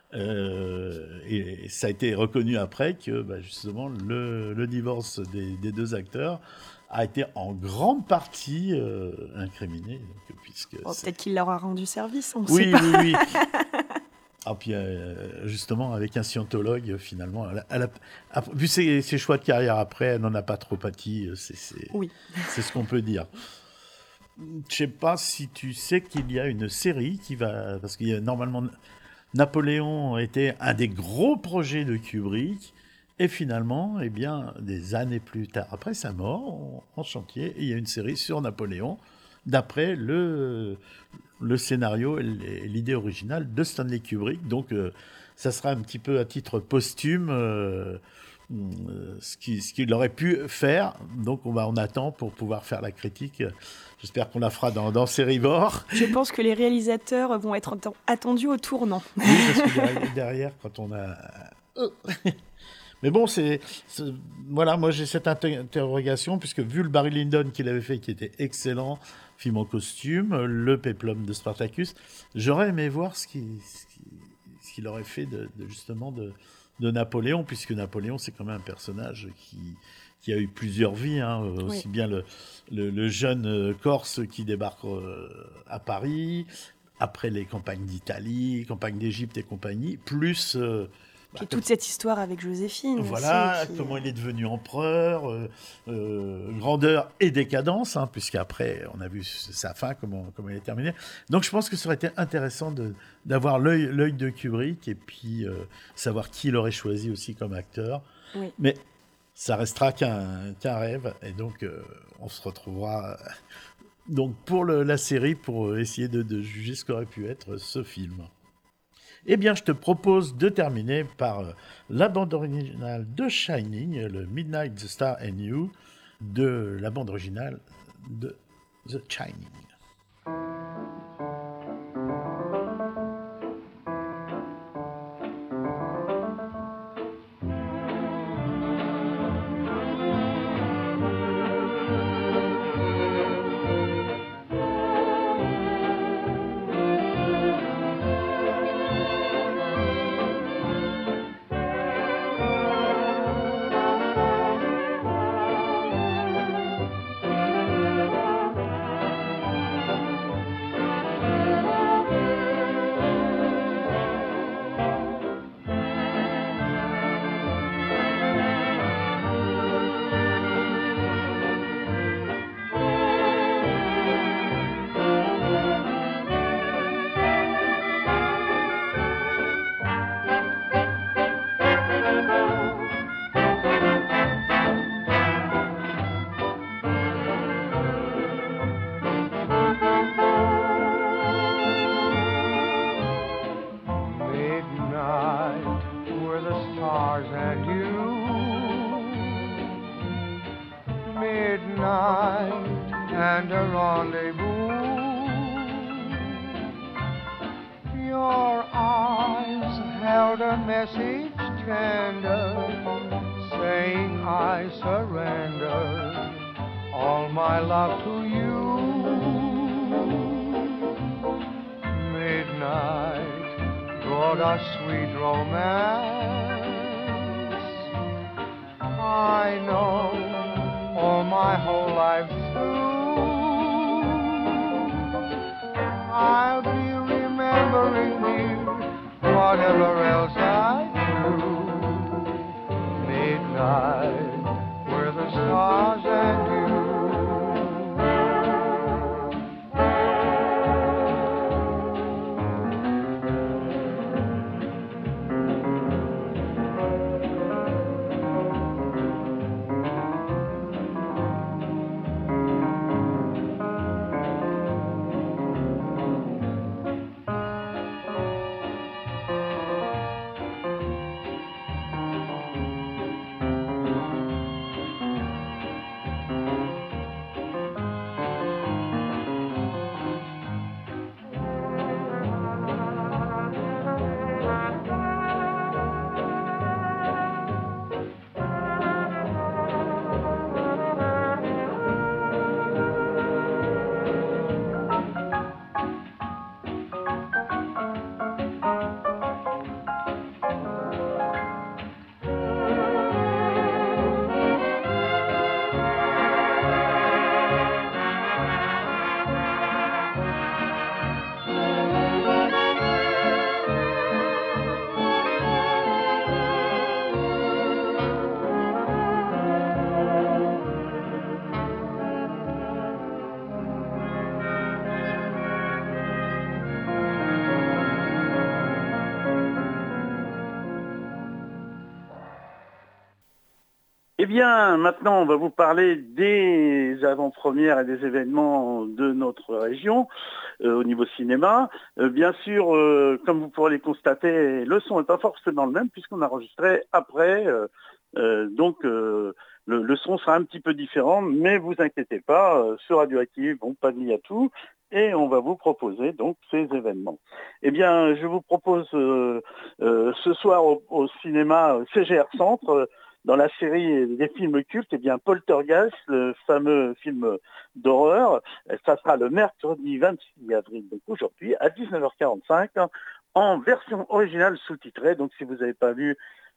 Euh, et ça a été reconnu après que bah, justement le, le divorce des, des deux acteurs a été en grande partie euh, incriminé. Donc, puisque oh, peut-être qu'il leur a rendu service, on ne oui, sait pas. Oui, oui, oui. Ah, puis euh, justement, avec un scientologue, finalement, elle a, elle a, a, vu ses, ses choix de carrière après, elle n'en a pas trop pâti. C'est, c'est, oui. c'est ce qu'on peut dire. Je ne sais pas si tu sais qu'il y a une série qui va... Parce qu'il y a normalement... Napoléon était un des gros projets de Kubrick. Et finalement, eh bien, des années plus tard, après sa mort, en chantier, il y a une série sur Napoléon, d'après le, le scénario et l'idée originale de Stanley Kubrick. Donc, euh, ça sera un petit peu à titre posthume... Euh, ce qu'il, ce qu'il aurait pu faire. Donc on, va, on attend pour pouvoir faire la critique. J'espère qu'on la fera dans, dans Sérivore. Je pense que les réalisateurs vont être attendus au tournant. Oui, parce que derrière, derrière quand on a... Mais bon, c'est, c'est... Voilà, moi j'ai cette interrogation, puisque vu le Barry Lyndon qu'il avait fait, qui était excellent, film en costume, le péplum de Spartacus, j'aurais aimé voir ce qu'il, ce qu'il, ce qu'il aurait fait de, de justement de... de Napoléon, puisque Napoléon, c'est quand même un personnage qui, qui a eu plusieurs vies, hein, aussi oui. bien le, le, le jeune Corse qui débarque à Paris, après les campagnes d'Italie, campagnes d'Égypte et compagnie, plus... Euh, Puis bah, toute cette histoire avec Joséphine. Voilà, aussi, qui... comment il est devenu empereur, euh, euh, grandeur et décadence, hein, puisqu'après, on a vu sa fin, comment, comment elle est terminée. Donc, je pense que ça aurait été intéressant de, d'avoir l'œil, l'œil de Kubrick et puis euh, savoir qui il aurait choisi aussi comme acteur. Oui. Mais ça restera qu'un, qu'un rêve, et donc euh, on se retrouvera donc, pour le, la série pour essayer de, de juger ce qu'aurait pu être ce film. Eh bien, je te propose de terminer par la bande originale de Shining, le Midnight, the Star and You, de la bande originale de The Shining. Eh bien, maintenant, on va vous parler des avant-premières et des événements de notre région euh, au niveau cinéma. Euh, bien sûr, euh, comme vous pourrez le constater, le son n'est pas forcément le même puisqu'on a enregistré après. Euh, euh, donc, euh, le, le son sera un petit peu différent, mais vous inquiétez pas, euh, sur Radioactive, bon, pas de lit à tout. Et on va vous proposer donc ces événements. Eh bien, je vous propose euh, euh, ce soir au, au cinéma C G R Centre, euh, dans la série des films cultes, eh bien Poltergeist, le fameux film d'horreur, ça sera le mercredi vingt-six avril, donc aujourd'hui, à dix-neuf heures quarante-cinq, en version originale sous-titrée. Donc si vous n'avez pas vu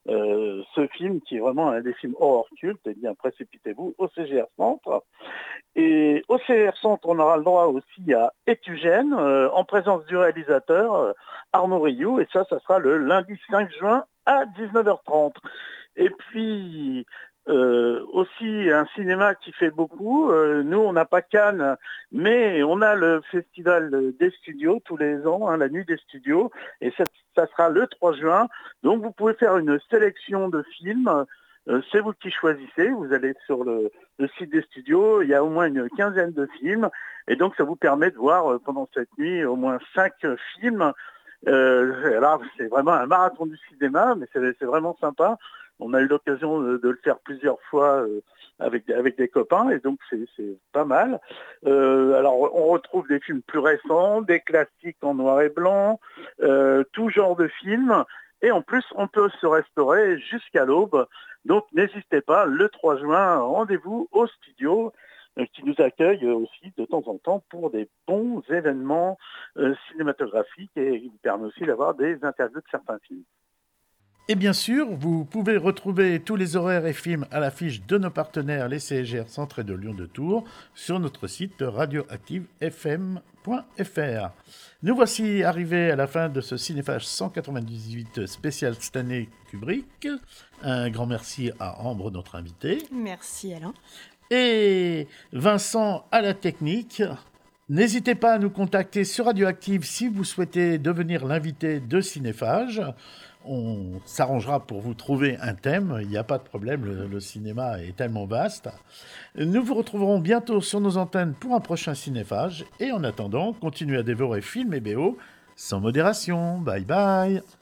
euh, ce film qui est vraiment un des films horreur culte, eh bien précipitez-vous au C G R Centre. Et au C G R Centre, on aura le droit aussi à Étugène, euh, en présence du réalisateur euh, Arnaud Rioux, et ça, ça sera le lundi cinq juin à dix-neuf heures trente. Et puis, euh, aussi un cinéma qui fait beaucoup. Euh, nous, on n'a pas Cannes, mais on a le festival des studios tous les ans, hein, la nuit des studios, et ça, ça sera le trois juin. Donc, vous pouvez faire une sélection de films. Euh, c'est vous qui choisissez. Vous allez sur le, le site des studios. Il y a au moins une quinzaine de films, et donc ça vous permet de voir euh, pendant cette nuit au moins cinq films. Euh, alors, c'est vraiment un marathon du cinéma, mais c'est, c'est vraiment sympa. On a eu l'occasion de, de le faire plusieurs fois euh, avec, avec des copains, et donc c'est, c'est pas mal. Euh, alors, on retrouve des films plus récents, des classiques en noir et blanc, euh, tout genre de films. Et en plus, on peut se restaurer jusqu'à l'aube. Donc, n'hésitez pas, le trois juin, rendez-vous au studio euh, qui nous accueille aussi de temps en temps pour des bons événements euh, cinématographiques, et qui nous permet aussi d'avoir des interviews de certains films. Et bien sûr, vous pouvez retrouver tous les horaires et films à l'affiche de nos partenaires, les C G R Centre et de Lyon de Tours, sur notre site radioactive f m point f r. Nous voici arrivés à la fin de ce Cinéphage cent quatre-vingt-dix-huit spécial Stanley Kubrick. Un grand merci à Ambre, notre invitée. Merci Alain. Et Vincent à la technique. N'hésitez pas à nous contacter sur Radioactive si vous souhaitez devenir l'invité de Cinéphage. On s'arrangera pour vous trouver un thème, il n'y a pas de problème, le, le cinéma est tellement vaste. Nous vous retrouverons bientôt sur nos antennes pour un prochain Cinéphage, et en attendant, continuez à dévorer films et B O sans modération. Bye bye.